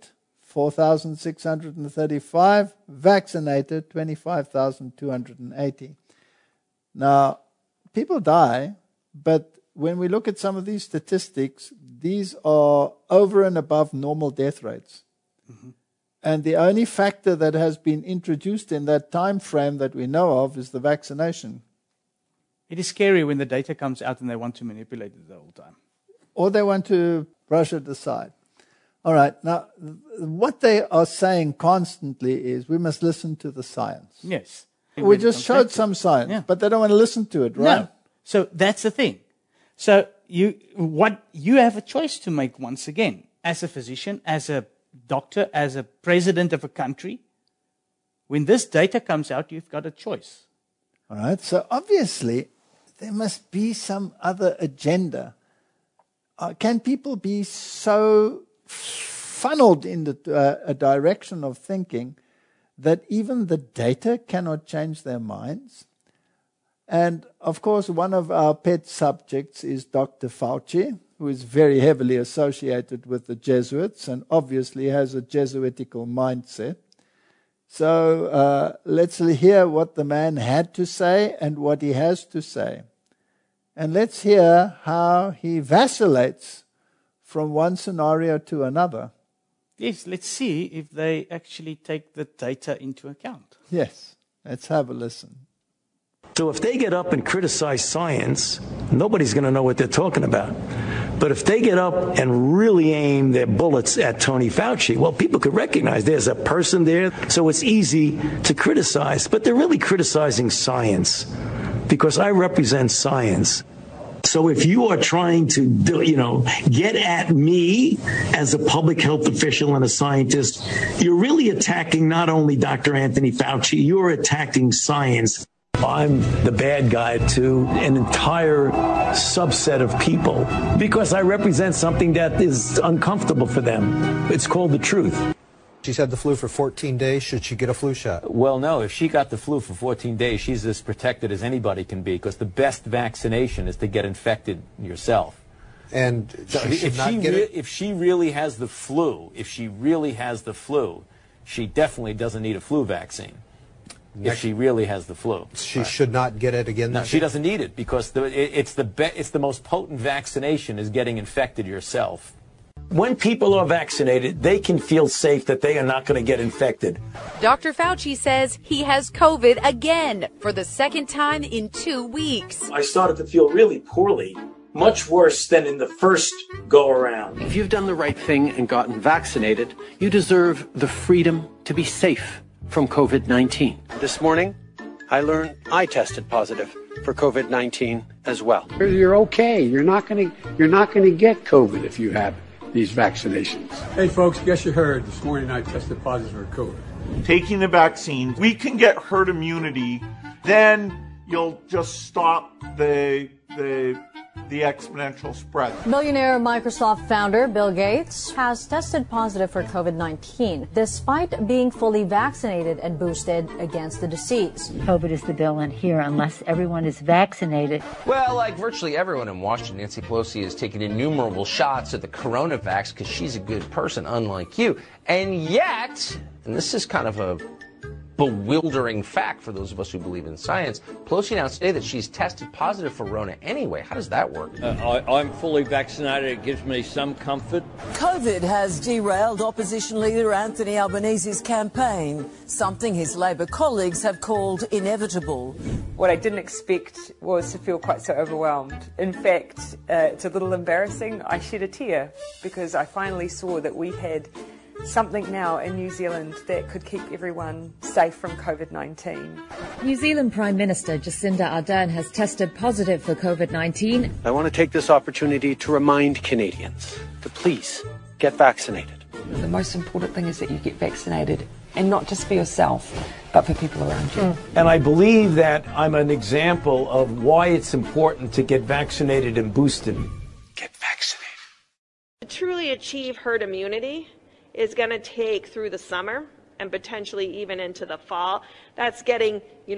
4,635. Vaccinated, 25,280. Now, people die, but when we look at some of these statistics, these are over and above normal death rates. Mm-hmm. And the only factor that has been introduced in that time frame that we know of is the vaccination. It is scary when the data comes out and they want to manipulate it the whole time. Or they want to brush it aside. All right, now, what they are saying constantly is we must listen to the science. Yes. We just showed some science, but they don't want to listen to it, right? No. So that's the thing. So you have a choice to make once again, as a physician, as a doctor, as a president of a country. When this data comes out, you've got a choice. All right, so obviously there must be some other agenda. Can people be so funneled in a direction of thinking that even the data cannot change their minds? And, of course, one of our pet subjects is Dr. Fauci, who is very heavily associated with the Jesuits and obviously has a Jesuitical mindset. So let's hear what the man had to say and what he has to say. And let's hear how he vacillates from one scenario to another. Yes, let's see if they actually take the data into account. Yes, let's have a listen. So if they get up and criticize science, nobody's going to know what they're talking about. But if they get up and really aim their bullets at Tony Fauci, well, people could recognize there's a person there, so it's easy to criticize. But they're really criticizing science because I represent science. So if you are trying to, get at me as a public health official and a scientist, you're really attacking not only Dr. Anthony Fauci, you're attacking science. I'm the bad guy to an entire subset of people because I represent something that is uncomfortable for them. It's called the truth. She's had the flu for 14 days. Should she get a flu shot? Well, no. If she got the flu for 14 days, she's as protected as anybody can be because the best vaccination is to get infected yourself. And so if she really has the flu, she definitely doesn't need a flu vaccine. If she really has the flu, she should not get it again. No, she doesn't need it because it's the most potent vaccination is getting infected yourself. When people are vaccinated, they can feel safe that they are not going to get infected. Dr. Fauci says he has COVID again for the second time in 2 weeks. I started to feel really poorly, much worse than in the first go-around. If you've done the right thing and gotten vaccinated, you deserve the freedom to be safe from COVID-19. This morning, I learned I tested positive for COVID-19 as well. You're okay. You're not going to get COVID if you have these vaccinations. Hey folks, guess you heard this morning I tested positive for COVID. Taking the vaccine, we can get herd immunity, then you'll just stop the exponential spread. Billionaire Microsoft founder Bill Gates has tested positive for COVID-19 despite being fully vaccinated and boosted against the disease. COVID is the villain here unless everyone is vaccinated. Well, like virtually everyone in Washington, Nancy Pelosi has taken innumerable shots at the coronavax because she's a good person, unlike you. And yet, and this is kind of a bewildering fact for those of us who believe in science, Pelosi announced today that she's tested positive for Rona anyway. How does that work? I'm fully vaccinated. It gives me some comfort. COVID has derailed opposition leader Anthony Albanese's campaign, something his Labor colleagues have called inevitable. What I didn't expect was to feel quite so overwhelmed. In fact, it's a little embarrassing. I shed a tear because I finally saw that we had something now in New Zealand that could keep everyone safe from COVID-19. New Zealand Prime Minister Jacinda Ardern has tested positive for COVID-19. I want to take this opportunity to remind Canadians to please get vaccinated. The most important thing is that you get vaccinated, and not just for yourself, but for people around you. And I believe that I'm an example of why it's important to get vaccinated and boosted. Get vaccinated. To truly achieve herd immunity is going to take through the summer and potentially even into the fall. That's getting,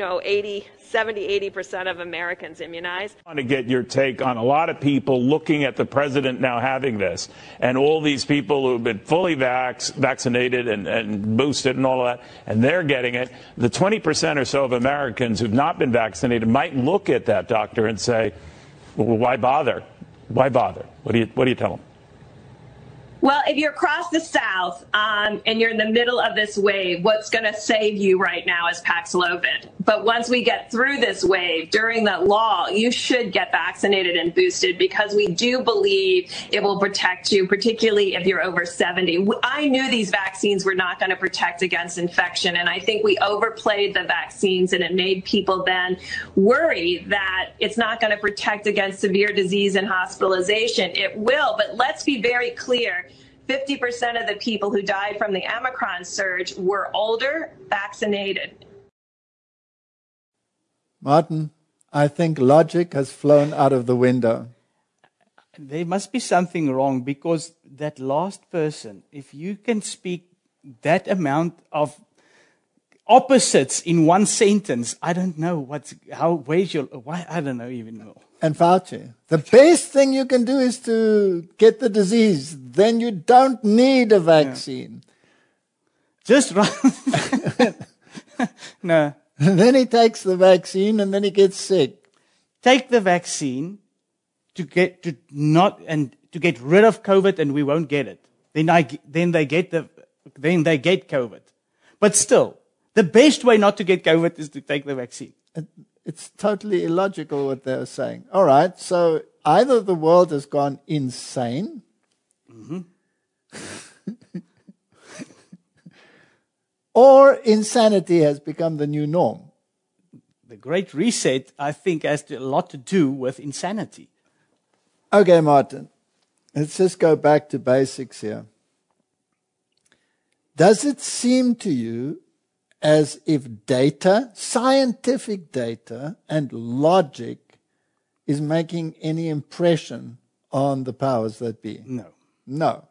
80% of Americans immunized. I want to get your take on a lot of people looking at the president now having this, and all these people who have been fully vaccinated and boosted and all of that, and they're getting it. The 20% or so of Americans who've not been vaccinated might look at that doctor and say, well, why bother? Why bother? What do you tell them? Well, if you're across the South and you're in the middle of this wave, what's going to save you right now is Paxlovid. But once we get through this wave, during the lull, you should get vaccinated and boosted because we do believe it will protect you, particularly if you're over 70. I knew these vaccines were not going to protect against infection, and I think we overplayed the vaccines, and it made people then worry that it's not going to protect against severe disease and hospitalization. It will, but let's be very clear. 50% of the people who died from the Omicron surge were older, vaccinated. Martin, I think logic has flown out of the window. There must be something wrong, because that last person, if you can speak that amount of opposites in one sentence, I don't know I don't know even know. And Fauci, the best thing you can do is to get the disease. Then you don't need a vaccine. Yeah. Just right. No. And then he takes the vaccine and then he gets sick. Take the vaccine to get rid of COVID, and we won't get it. Then they get COVID. But still, the best way not to get COVID is to take the vaccine. It's totally illogical what they're saying. All right, so either the world has gone insane, or insanity has become the new norm. The Great Reset, I think, has a lot to do with insanity. Okay, Martin, let's just go back to basics here. Does it seem to you as if data, scientific data, and logic is making any impression on the powers that be? No. No.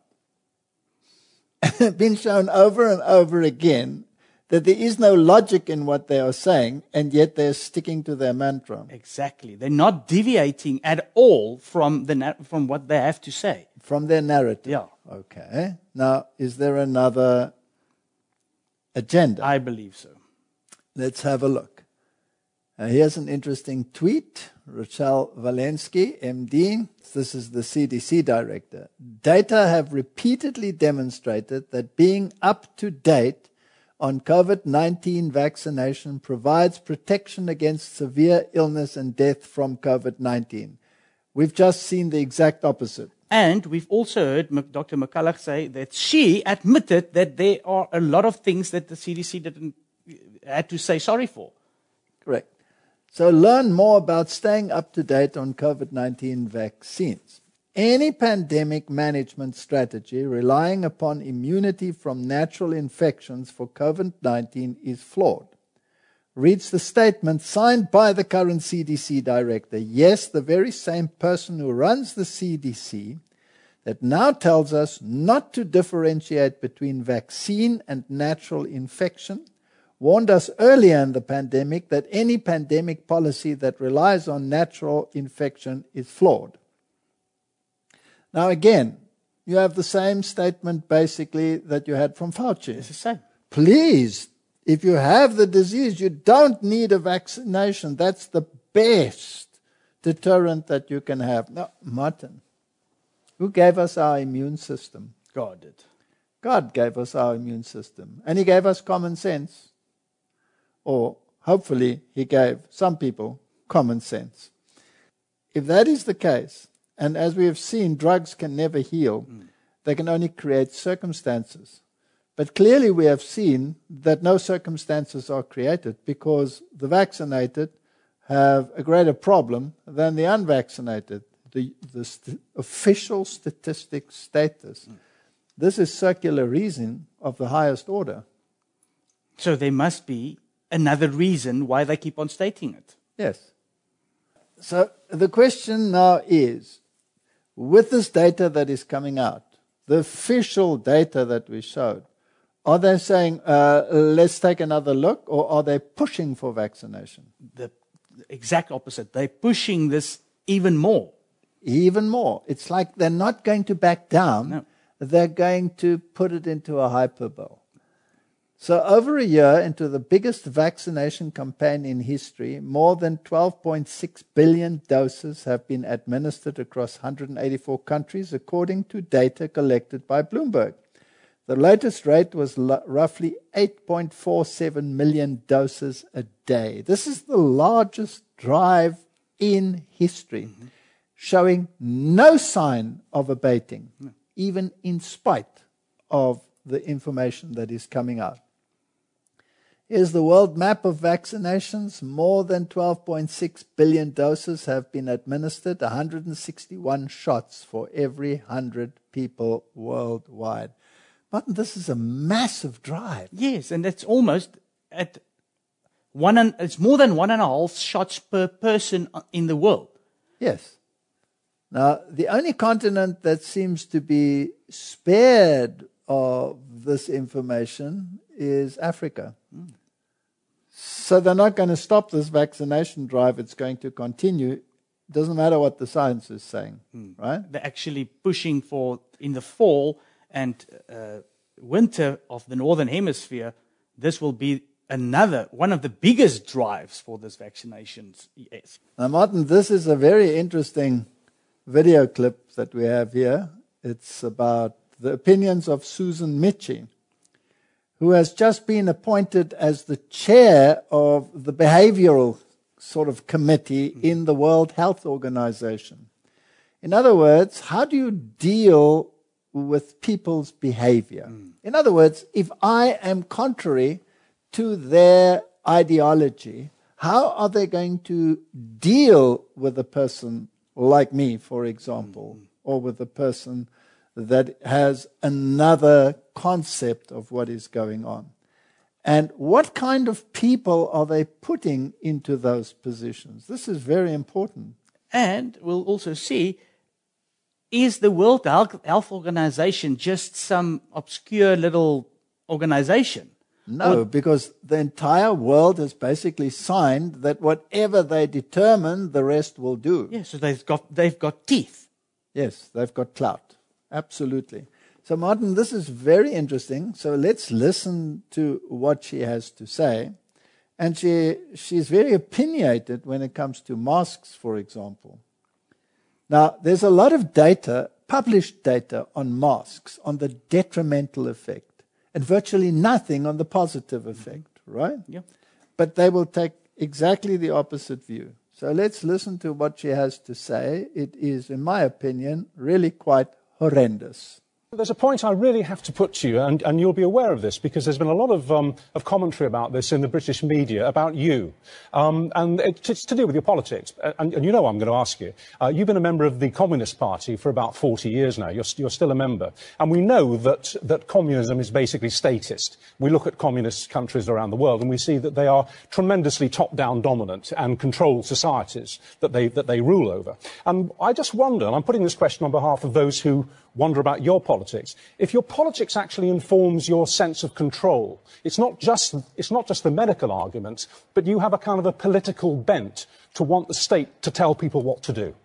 It's been shown over and over again that there is no logic in what they are saying, and yet they're sticking to their mantra. Exactly. They're not deviating at all from what they have to say. From their narrative. Yeah. Okay. Now, is there another agenda? I believe so. Let's have a look. Here's an interesting tweet. Rochelle Walensky, MD. This is the CDC director. Data have repeatedly demonstrated that being up to date on COVID-19 vaccination provides protection against severe illness and death from COVID-19. We've just seen the exact opposite. And we've also heard Dr. McCulloch say that she admitted that there are a lot of things that the CDC had to say sorry for. Correct. So learn more about staying up to date on COVID-19 vaccines. Any pandemic management strategy relying upon immunity from natural infections for COVID-19 is flawed. Reads the statement signed by the current CDC director. Yes, the very same person who runs the CDC that now tells us not to differentiate between vaccine and natural infection, warned us earlier in the pandemic that any pandemic policy that relies on natural infection is flawed. Now again, you have the same statement basically that you had from Fauci. It's the same. Please, if you have the disease, you don't need a vaccination. That's the best deterrent that you can have. Now, Martin, who gave us our immune system? God did. God gave us our immune system. And he gave us common sense. Or hopefully he gave some people common sense. If that is the case, and as we have seen, drugs can never heal, they can only create circumstances. But clearly we have seen that no circumstances are created because the vaccinated have a greater problem than the unvaccinated. The official statistics state this. This is circular reasoning of the highest order. So there must be another reason why they keep on stating it. Yes. So the question now is, with this data that is coming out, the official data that we showed, are they saying, let's take another look, or are they pushing for vaccination? The exact opposite. They're pushing this even more. Even more. It's like they're not going to back down. No. They're going to put it into a hyperbole. So over a year into the biggest vaccination campaign in history, more than 12.6 billion doses have been administered across 184 countries, according to data collected by Bloomberg. The latest rate was roughly 8.47 million doses a day. This is the largest drive in history, showing no sign of abating, even in spite of the information that is coming out. Here's the world map of vaccinations. More than 12.6 billion doses have been administered, 161 shots for every 100 people worldwide. Martin, this is a massive drive. Yes, and that's almost at it's more than 1.5 shots per person in the world. Yes. Now, the only continent that seems to be spared of this information is Africa. So they're not going to stop this vaccination drive. It's going to continue. Doesn't matter what the science is saying, right? They're actually pushing for, in the fall and winter of the Northern Hemisphere, this will be one of the biggest drives for this vaccinations. Yes. Now, Martin, this is a very interesting video clip that we have here. It's about the opinions of Susan Michie, who has just been appointed as the chair of the behavioral sort of committee in the World Health Organization. In other words, how do you deal with people's behavior? In other words, if I am contrary to their ideology, how are they going to deal with a person like me, for example, or with a person that has another concept of what is going on? And what kind of people are they putting into those positions? This is very important. And we'll also see, is the World Health Organization just some obscure little organization? No, because the entire world has basically signed that whatever they determine, the rest will do. Yes, so they've got teeth. Yes, they've got clout. Absolutely. So, Martin, this is very interesting. So let's listen to what she has to say. And she's very opinionated when it comes to masks, for example. Now, there's a lot of data, published data on masks, on the detrimental effect, and virtually nothing on the positive effect, right? Yeah. But they will take exactly the opposite view. So let's listen to what she has to say. It is, in my opinion, really quite horrendous. There's a point I really have to put to you, and you'll be aware of this, because there's been a lot of commentary about this in the British media, about you. And it's to do with your politics. And you know I'm going to ask you. You've been a member of the Communist Party for about 40 years now. You're still a member. And we know that communism is basically statist. We look at communist countries around the world and we see that they are tremendously top-down dominant and controlled societies that they rule over. And I just wonder, and I'm putting this question on behalf of those who wonder about your politics, if your politics actually informs your sense of control. It's not just the medical argument, but you have a kind of a political bent to want the state to tell people what to do.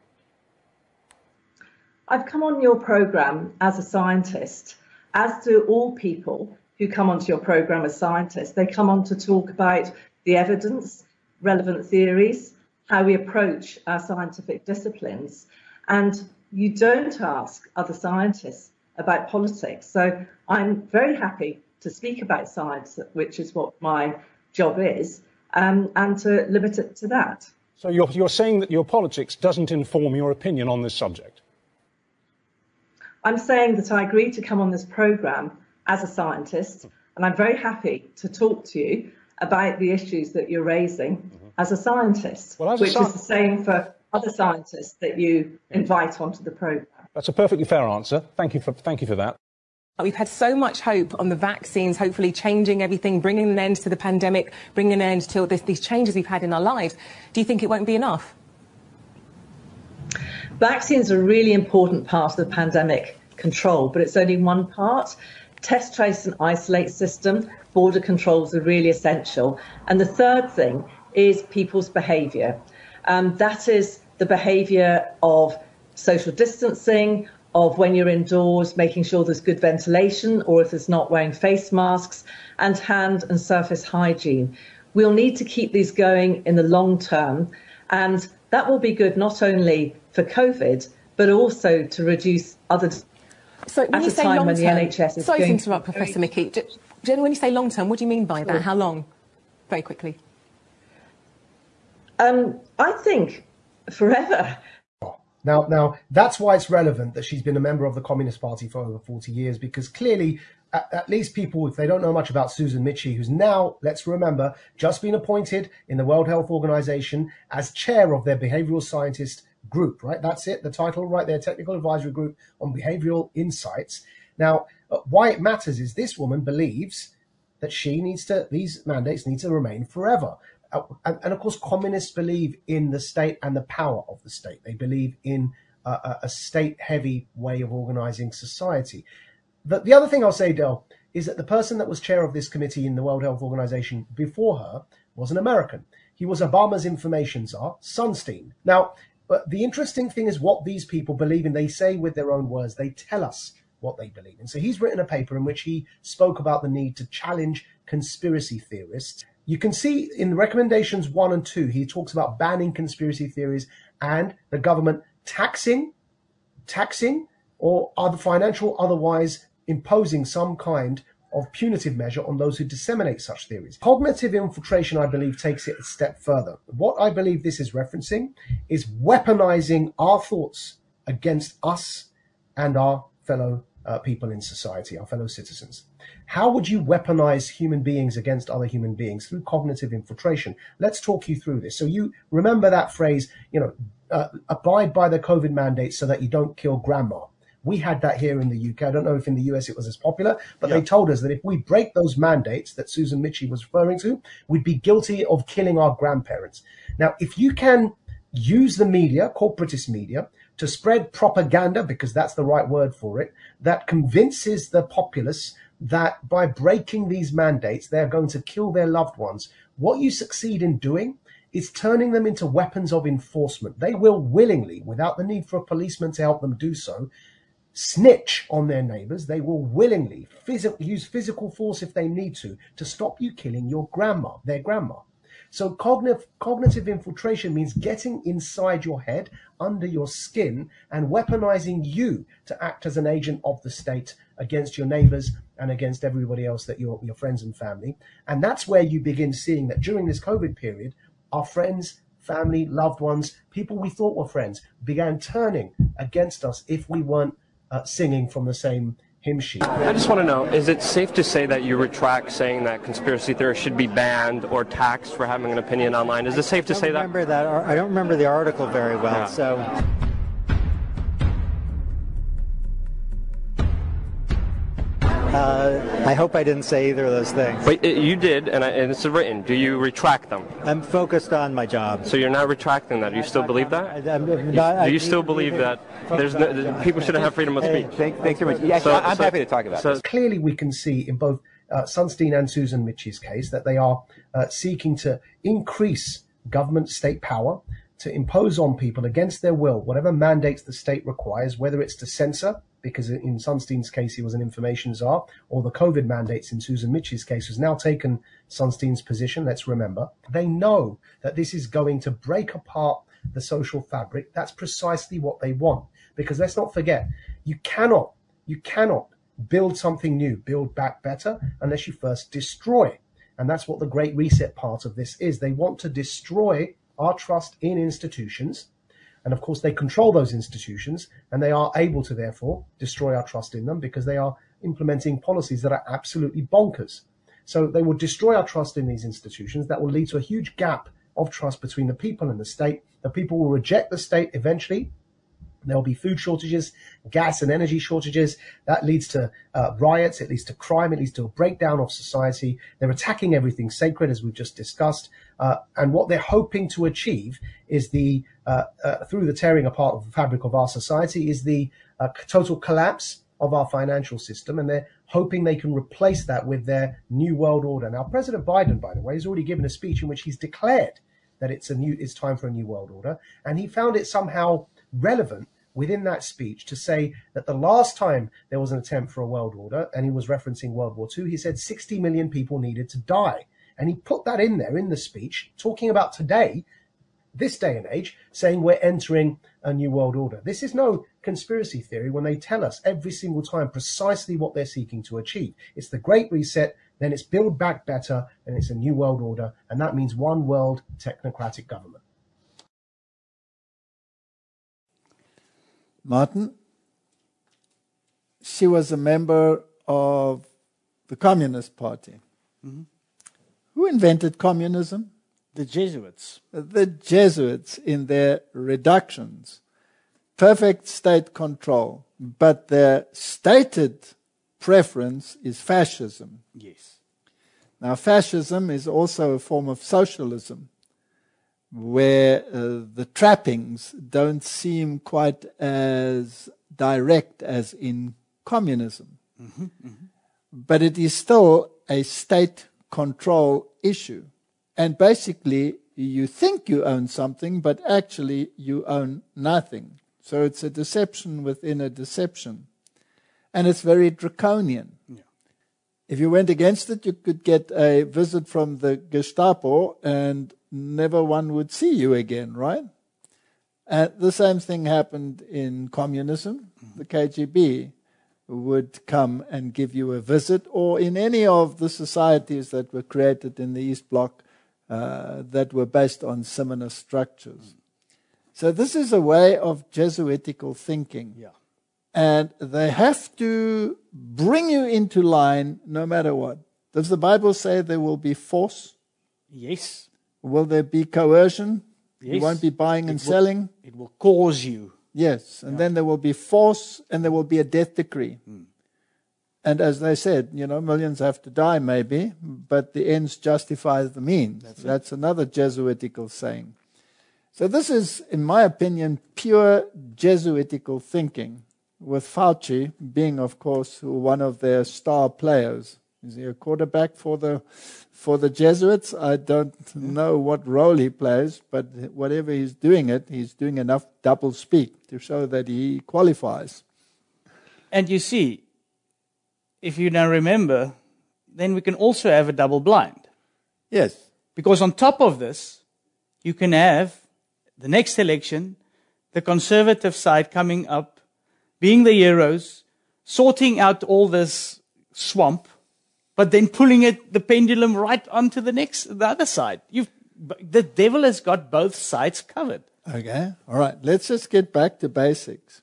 I've come on your programme as a scientist, as do all people who come onto your programme as scientists. They come on to talk about the evidence, relevant theories, how we approach our scientific disciplines. And you don't ask other scientists about politics. So I'm very happy to speak about science, which is what my job is, and to limit it to that. So you're saying that your politics doesn't inform your opinion on this subject? I'm saying that I agree to come on this programme as a scientist, and I'm very happy to talk to you about the issues that you're raising as a scientist, which is the same for other scientists that you invite onto the programme. That's a perfectly fair answer. Thank you for that. We've had so much hope on the vaccines, hopefully changing everything, bringing an end to the pandemic, bringing an end to these changes we've had in our lives. Do you think it won't be enough? Vaccines are a really important part of the pandemic control, but it's only one part. Test, trace and isolate system, border controls are really essential. And the third thing is people's behaviour. That is the behaviour of social distancing, of when you're indoors, making sure there's good ventilation, or if there's not, wearing face masks, and hand and surface hygiene. We'll need to keep these going in the long term, and that will be good not only for COVID, but also to reduce other... So when you say long term, NHS is sorry to interrupt, Professor Michie. Jen, when you say long term, what do you mean by that? How long? Very quickly. I think forever. Now, that's why it's relevant that she's been a member of the Communist Party for over 40 years, because clearly, at least people, if they don't know much about Susan Michie, who's now, let's remember, just been appointed in the World Health Organization as chair of their behavioral scientist group, right? That's it, the title right there, Technical Advisory Group on Behavioral Insights. Now, why it matters is this woman believes that these mandates need to remain forever. And of course, communists believe in the state and the power of the state. They believe in a state-heavy way of organizing society. The other thing I'll say, Del, is that the person that was chair of this committee in the World Health Organization before her was an American. He was Obama's information czar, Sunstein. Now, but the interesting thing is what these people believe in. They say with their own words, they tell us what they believe in. So he's written a paper in which he spoke about the need to challenge conspiracy theorists. You can see in recommendations 1 and 2, he talks about banning conspiracy theories and the government taxing or other financial, otherwise imposing some kind of punitive measure on those who disseminate such theories. Cognitive infiltration, I believe, takes it a step further. What I believe this is referencing is weaponizing our thoughts against us and our fellow people in society, our fellow citizens. How would you weaponize human beings against other human beings? Through cognitive infiltration. Let's talk you through this. So you remember that phrase, abide by the COVID mandate so that you don't kill grandma. We had that here in the UK. I don't know if in the US it was as popular, but they told us that if we break those mandates that Susan Michie was referring to, we'd be guilty of killing our grandparents. Now, if you can use the media, corporatist media, to spread propaganda, because that's the right word for it, that convinces the populace that by breaking these mandates, they're going to kill their loved ones, what you succeed in doing is turning them into weapons of enforcement. They will willingly, without the need for a policeman to help them do so, snitch on their neighbors. They will willingly use physical force if they need to stop you killing your grandma, their grandma. So cognitive infiltration means getting inside your head, under your skin, and weaponizing you to act as an agent of the state against your neighbors and against everybody else, that your friends and family. And that's where you begin seeing that during this COVID period, our friends, family, loved ones, people we thought were friends, began turning against us if we weren't singing from the same hymn sheet. I just want to know, is it safe to say that you retract saying that conspiracy theorists should be banned or taxed for having an opinion online? Is it safe to say that? I don't remember the article very well, so... I hope I didn't say either of those things. But you did, and it's written. Do you retract them? I'm focused on my job. So you're not retracting that? Do you still believe that? Do you still believe that people shouldn't have freedom of speech? Thanks very much. Yeah, I'm happy to talk about this. Clearly we can see in both Sunstein and Susan Michie's case that they are seeking to increase government state power, to impose on people against their will whatever mandates the state requires, whether it's to censor, because in Sunstein's case he was an information czar, or the COVID mandates in Susan Michie's case has now taken Sunstein's position, let's remember. They know that this is going to break apart the social fabric. That's precisely what they want. Because let's not forget, you cannot build something new, build back better, unless you first destroy. And that's what the Great Reset part of this is. They want to destroy our trust in institutions. And of course, they control those institutions, and they are able to therefore destroy our trust in them because they are implementing policies that are absolutely bonkers. So they will destroy our trust in these institutions. That will lead to a huge gap of trust between the people and the state. The people will reject the state eventually. There will be food shortages, gas and energy shortages. That leads to riots. It leads to crime. It leads to a breakdown of society. They're attacking everything sacred, as we've just discussed. And what they're hoping to achieve is through the tearing apart of the fabric of our society, is the total collapse of our financial system. And they're hoping they can replace that with their new world order. Now, President Biden, by the way, has already given a speech in which he's declared that it's time for a new world order. And he found it somehow relevant within that speech to say that the last time there was an attempt for a world order, and he was referencing World War II, he said 60 million people needed to die. And he put that in there in the speech, talking about today, this day and age, saying we're entering a new world order. This is no conspiracy theory when they tell us every single time precisely what they're seeking to achieve. It's the Great Reset, then it's Build Back Better, and it's a new world order. And that means one world technocratic government. Martin, she was a member of the Communist Party. Mm-hmm. Who invented communism? The Jesuits. The Jesuits in their reductions. Perfect state control. But their stated preference is fascism. Yes. Now, fascism is also a form of socialism, where the trappings don't seem quite as direct as in communism. But it is still a state control issue. And basically, you think you own something, but actually you own nothing. So it's a deception within a deception. And it's very draconian. Yeah. If you went against it, you could get a visit from the Gestapo and never one would see you again, right? And the same thing happened in communism. The KGB would come and give you a visit, or in any of the societies that were created in the East Bloc that were based on similar structures. So this is a way of Jesuitical thinking. Yeah. And they have to bring you into line no matter what. Does the Bible say there will be force? Yes. Will there be coercion? Yes. You won't be buying and selling? It will cause you. Yes, and then there will be force and there will be a death decree. And as they said, millions have to die maybe, but the ends justify the means. That's another Jesuitical saying. So this is, in my opinion, pure Jesuitical thinking, with Fauci being, of course, one of their star players. Is he a quarterback for the Jesuits? I don't know what role he plays, but whatever he's doing enough double speak to show that he qualifies. And you see, if you now remember, then we can also have a double blind. Yes. Because on top of this, you can have the next election, the conservative side coming up, being the heroes, sorting out all this swamp, but then pulling the pendulum right onto the other side. The devil has got both sides covered. Okay, all right. Let's just get back to basics.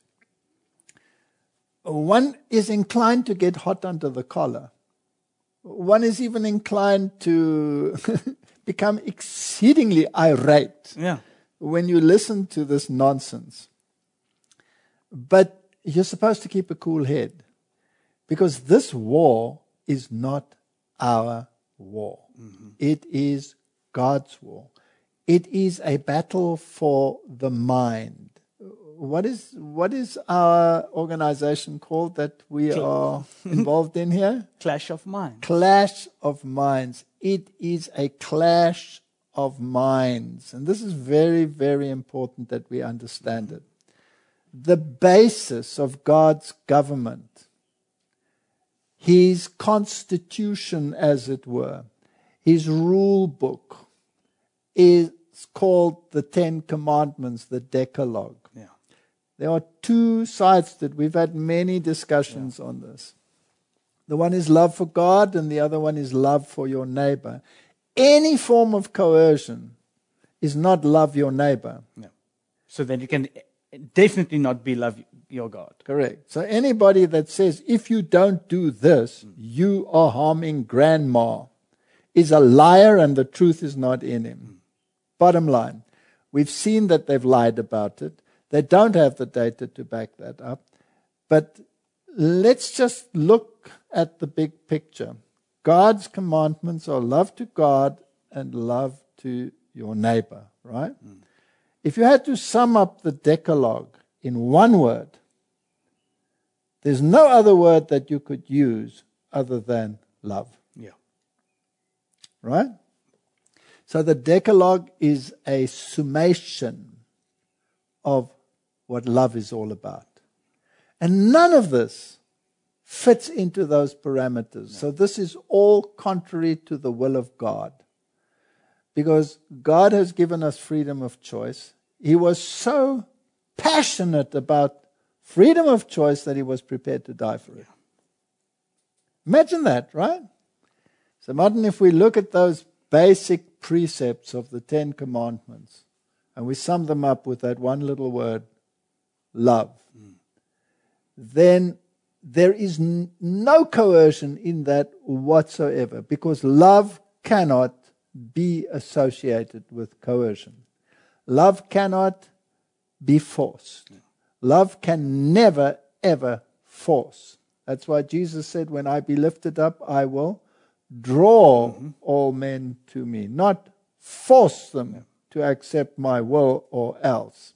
One is inclined to get hot under the collar. One is even inclined to become exceedingly irate when you listen to this nonsense. But you're supposed to keep a cool head, because this war is not our war. It is God's war. It is a battle for the mind. What is our organization called that we are involved in here? Clash of Minds. Clash of Minds. It is a clash of minds. And this is very, very important that we understand it. The basis of God's government, His constitution, as it were, His rule book, is called the Ten Commandments, the Decalogue. Yeah. There are two sides that we've had many discussions on this. The one is love for God, and the other one is love for your neighbor. Any form of coercion is not love your neighbor. No. So then you can definitely not be love your God. Correct. So anybody that says, if you don't do this, you are harming grandma, is a liar, and the truth is not in him. Bottom line, we've seen that they've lied about it. They don't have the data to back that up. But let's just look at the big picture. God's commandments are love to God and love to your neighbor, right? If you had to sum up the Decalogue in one word, there's no other word that you could use other than love. Yeah. Right? So the Decalogue is a summation of what love is all about. And none of this fits into those parameters. So this is all contrary to the will of God. Because God has given us freedom of choice. He was so passionate about freedom of choice that He was prepared to die for it. Imagine that, right? So Martin, if we look at those basic precepts of the Ten Commandments, and we sum them up with that one little word, love, then there is no coercion in that whatsoever, because love cannot be associated with coercion. Love cannot be forced. Love can never, ever force. That's why Jesus said, when I be lifted up, I will draw all men to me, not force them to accept my will or else.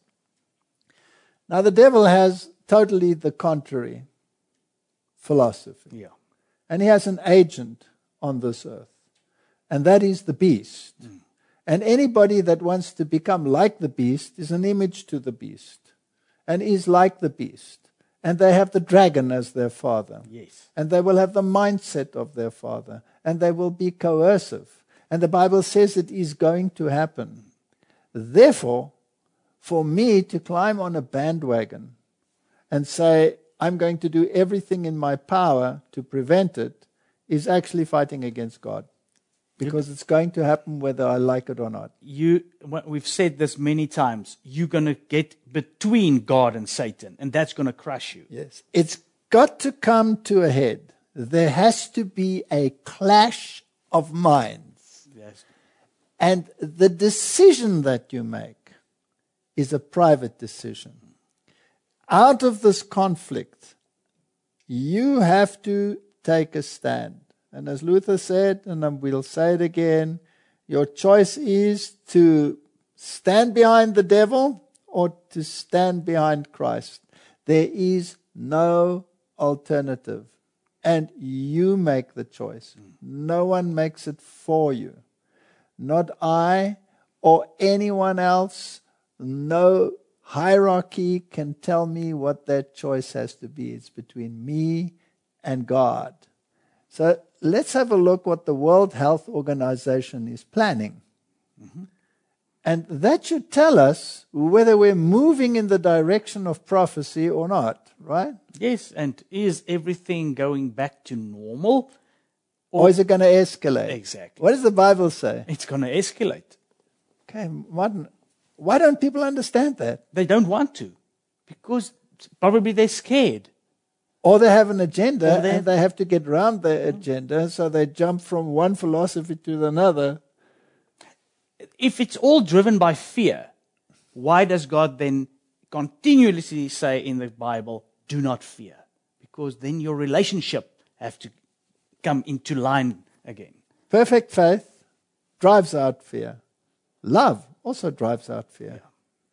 Now the devil has totally the contrary philosophy. Yeah. And he has an agent on this earth, and that is the beast. And anybody that wants to become like the beast is an image to the beast, and is like the beast. And they have the dragon as their father. Yes. And they will have the mindset of their father, and they will be coercive. And the Bible says it is going to happen. Therefore, for me to climb on a bandwagon and say, I'm going to do everything in my power to prevent it, is actually fighting against God. Because it's going to happen whether I like it or not. We've said this many times. You're going to get between God and Satan, and that's going to crush you. Yes. It's got to come to a head. There has to be a clash of minds. Yes. And the decision that you make is a private decision. Out of this conflict, you have to take a stand. And as Luther said, and we'll say it again, your choice is to stand behind the devil or to stand behind Christ. There is no alternative. And you make the choice. No one makes it for you. Not I or anyone else. No hierarchy can tell me what that choice has to be. It's between me and God. So let's have a look what the World Health Organization is planning. And that should tell us whether we're moving in the direction of prophecy or not, right? Yes, and is everything going back to normal? Or is it going to escalate? Exactly. What does the Bible say? It's going to escalate. Okay, Martin, why don't people understand that? They don't want to, because probably they're scared. Or they have an agenda, and they have to get around their agenda, so they jump from one philosophy to another. If it's all driven by fear, why does God then continuously say in the Bible, do not fear? Because then your relationship have to come into line again. Perfect faith drives out fear. Love also drives out fear.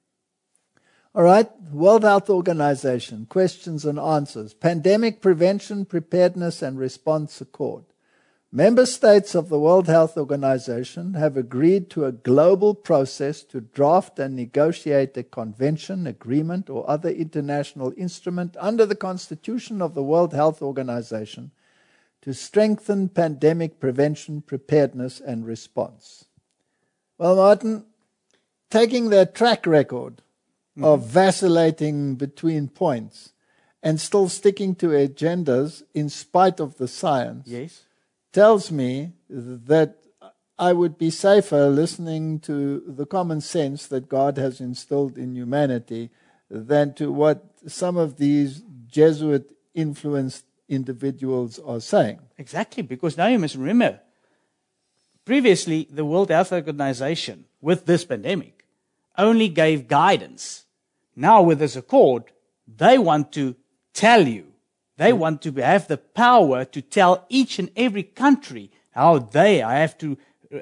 All right, World Health Organization, questions and answers. Pandemic Prevention, Preparedness and Response Accord. Member states of the World Health Organization have agreed to a global process to draft and negotiate a convention, agreement, or other international instrument under the Constitution of the World Health Organization to strengthen pandemic prevention, preparedness, and response. Well, Martin, taking their track record of vacillating between points and still sticking to agendas in spite of the science, tells me that I would be safer listening to the common sense that God has instilled in humanity than to what some of these Jesuit-influenced individuals are saying. Exactly, because now you must remember, previously the World Health Organization, with this pandemic, only gave guidance. Now with this accord, they want to tell you. They want to have the power to tell each and every country how they have to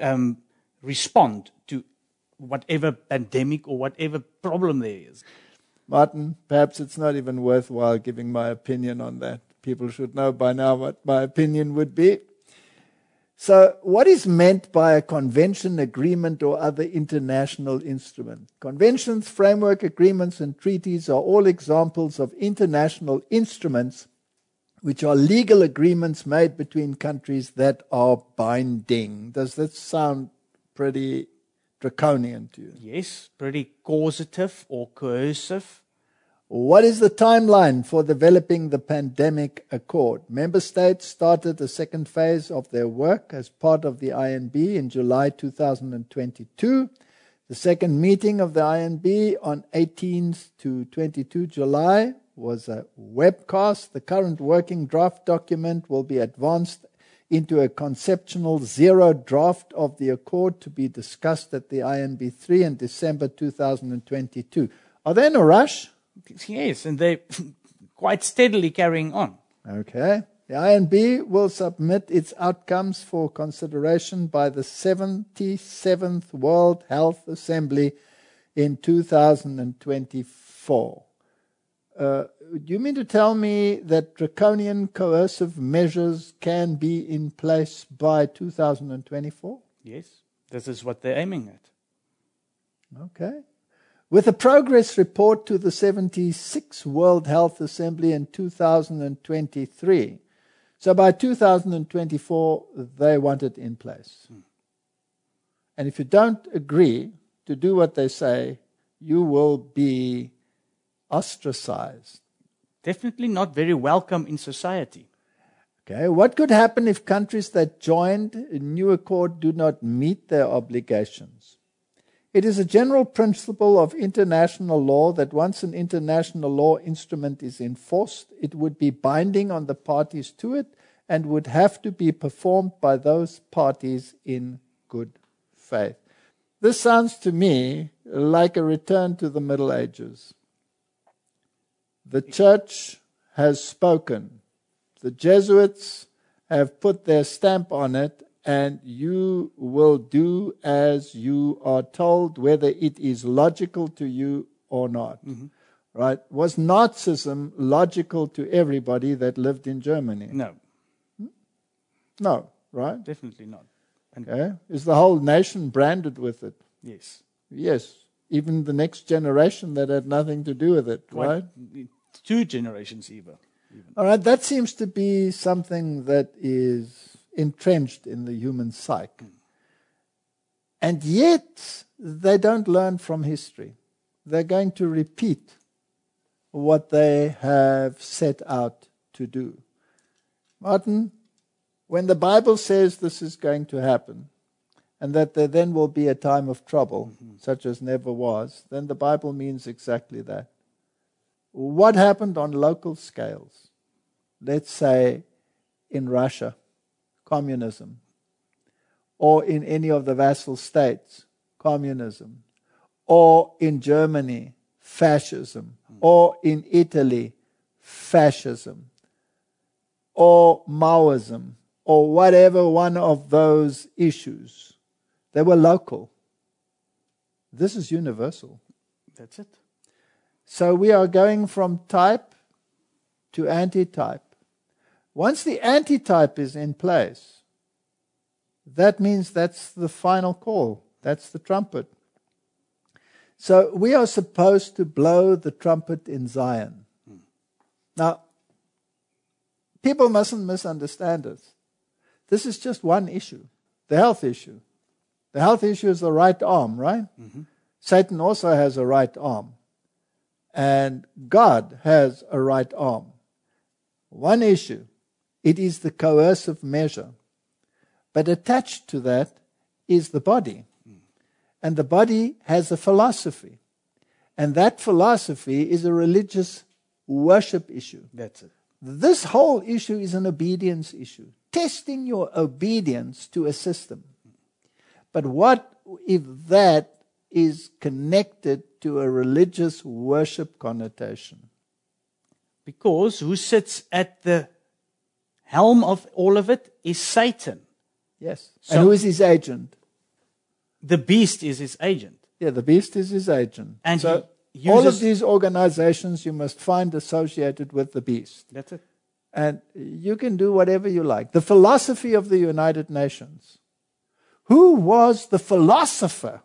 respond to whatever pandemic or whatever problem there is. Martin, perhaps it's not even worthwhile giving my opinion on that. People should know by now what my opinion would be. So, what is meant by a convention, agreement, or other international instrument? Conventions, framework agreements, and treaties are all examples of international instruments which are legal agreements made between countries that are binding. Does that sound pretty draconian to you? Yes, pretty causative or coercive. What is the timeline for developing the pandemic accord? Member states started the second phase of their work as part of the INB in July 2022. The second meeting of the INB on 18th to 22 July was a webcast. The current working draft document will be advanced into a conceptual zero draft of the accord to be discussed at the INB3 in December 2022. Are they in a rush? Yes, and they're quite steadily carrying on. Okay. The INB will submit its outcomes for consideration by the 77th World Health Assembly in 2024. Do you mean to tell me that draconian coercive measures can be in place by 2024? Yes, this is what they're aiming at. Okay. With a progress report to the 76th World Health Assembly in 2023. So by 2024, they want it in place. And if you don't agree to do what they say, you will be ostracized. Definitely not very welcome in society. Okay, what could happen if countries that joined a new accord do not meet their obligations? It is a general principle of international law that once an international law instrument is enforced, it would be binding on the parties to it and would have to be performed by those parties in good faith. This sounds to me like a return to the Middle Ages. The church has spoken. The Jesuits have put their stamp on it, and you will do as you are told, whether it is logical to you or not. Mm-hmm. Right? Was Nazism logical to everybody that lived in Germany? No. No, right? Definitely not. Okay. Is the whole nation branded with it? Yes. Yes. Even the next generation that had nothing to do with it, right? 2 generations even. All right, that seems to be something that is entrenched in the human psyche. And yet, they don't learn from history. They're going to repeat what they have set out to do. Martin, when the Bible says this is going to happen, and that there then will be a time of trouble, such as never was, then the Bible means exactly that. What happened on local scales? Let's say in Russia, communism, or in any of the vassal states, communism, or in Germany, fascism, or in Italy, fascism, or Maoism, or whatever one of those issues. They were local. This is universal. That's it. So we are going from type to anti-type. Once the anti-type is in place, that means that's the final call. That's the trumpet. So we are supposed to blow the trumpet in Zion. Now, people mustn't misunderstand us. This is just one issue, the health issue. The health issue is the right arm, right? Mm-hmm. Satan also has a right arm. And God has a right arm. One issue, it is the coercive measure. But attached to that is the body. And the body has a philosophy. And that philosophy is a religious worship issue. That's it. This whole issue is an obedience issue. Testing your obedience to a system. But what if that is connected to a religious worship connotation? Because who sits at the helm of all of it is Satan. Yes. So and who is his agent? The beast is his agent. Yeah, the beast is his agent. And so all of these organizations you must find associated with the beast. That's it. And you can do whatever you like. The philosophy of the United Nations. Who was the philosopher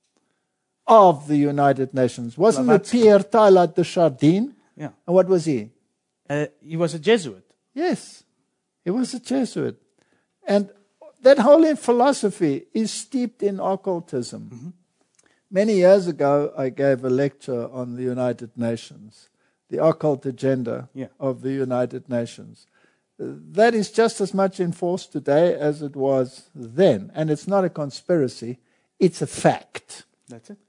of the United Nations? Wasn't it Pierre Teilhard de Chardin? Yeah. And what was he? He was a Jesuit. Yes, he was a Jesuit. And that whole philosophy is steeped in occultism. Mm-hmm. Many years ago, I gave a lecture on the United Nations, the occult agenda of the United Nations. That is just as much in force today as it was then. And it's not a conspiracy, it's a fact. That's it.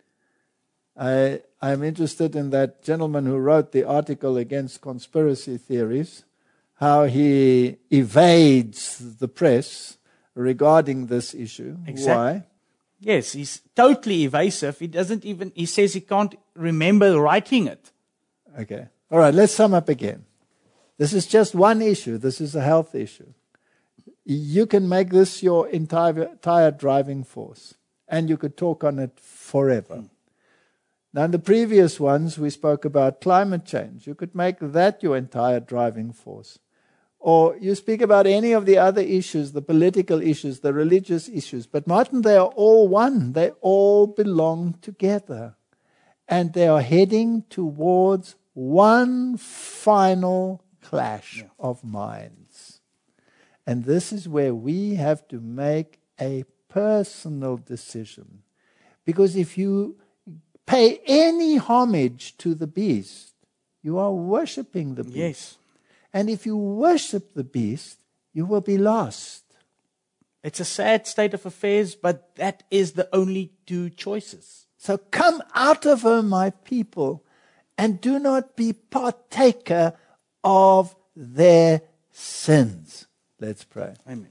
I'm interested in that gentleman who wrote the article against conspiracy theories, how he evades the press regarding this issue. Exactly. Why? Yes, he's totally evasive. He says he can't remember writing it. Okay. All right, let's sum up again. This is just one issue. This is a health issue. You can make this your entire driving force, and you could talk on it forever. Now, in the previous ones, we spoke about climate change. You could make that your entire driving force. Or you speak about any of the other issues, the political issues, the religious issues. But Martin, they are all one. They all belong together. And they are heading towards one final clash of minds. And this is where we have to make a personal decision. Because if you pay any homage to the beast, you are worshipping the beast. Yes. And if you worship the beast, you will be lost. It's a sad state of affairs, but that is the only two choices. So come out of her, my people, and do not be partaker of their sins. Let's pray. Amen.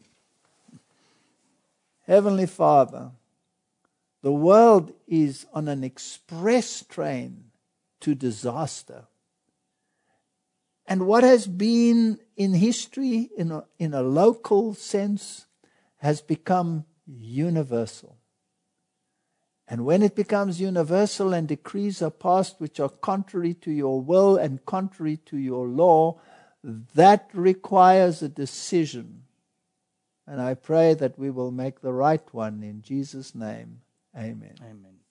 Heavenly Father, the world is on an express train to disaster. And what has been in history, in a local sense, has become universal. And when it becomes universal and decrees are passed which are contrary to your will and contrary to your law, that requires a decision. And I pray that we will make the right one in Jesus' name. Amen. Amen.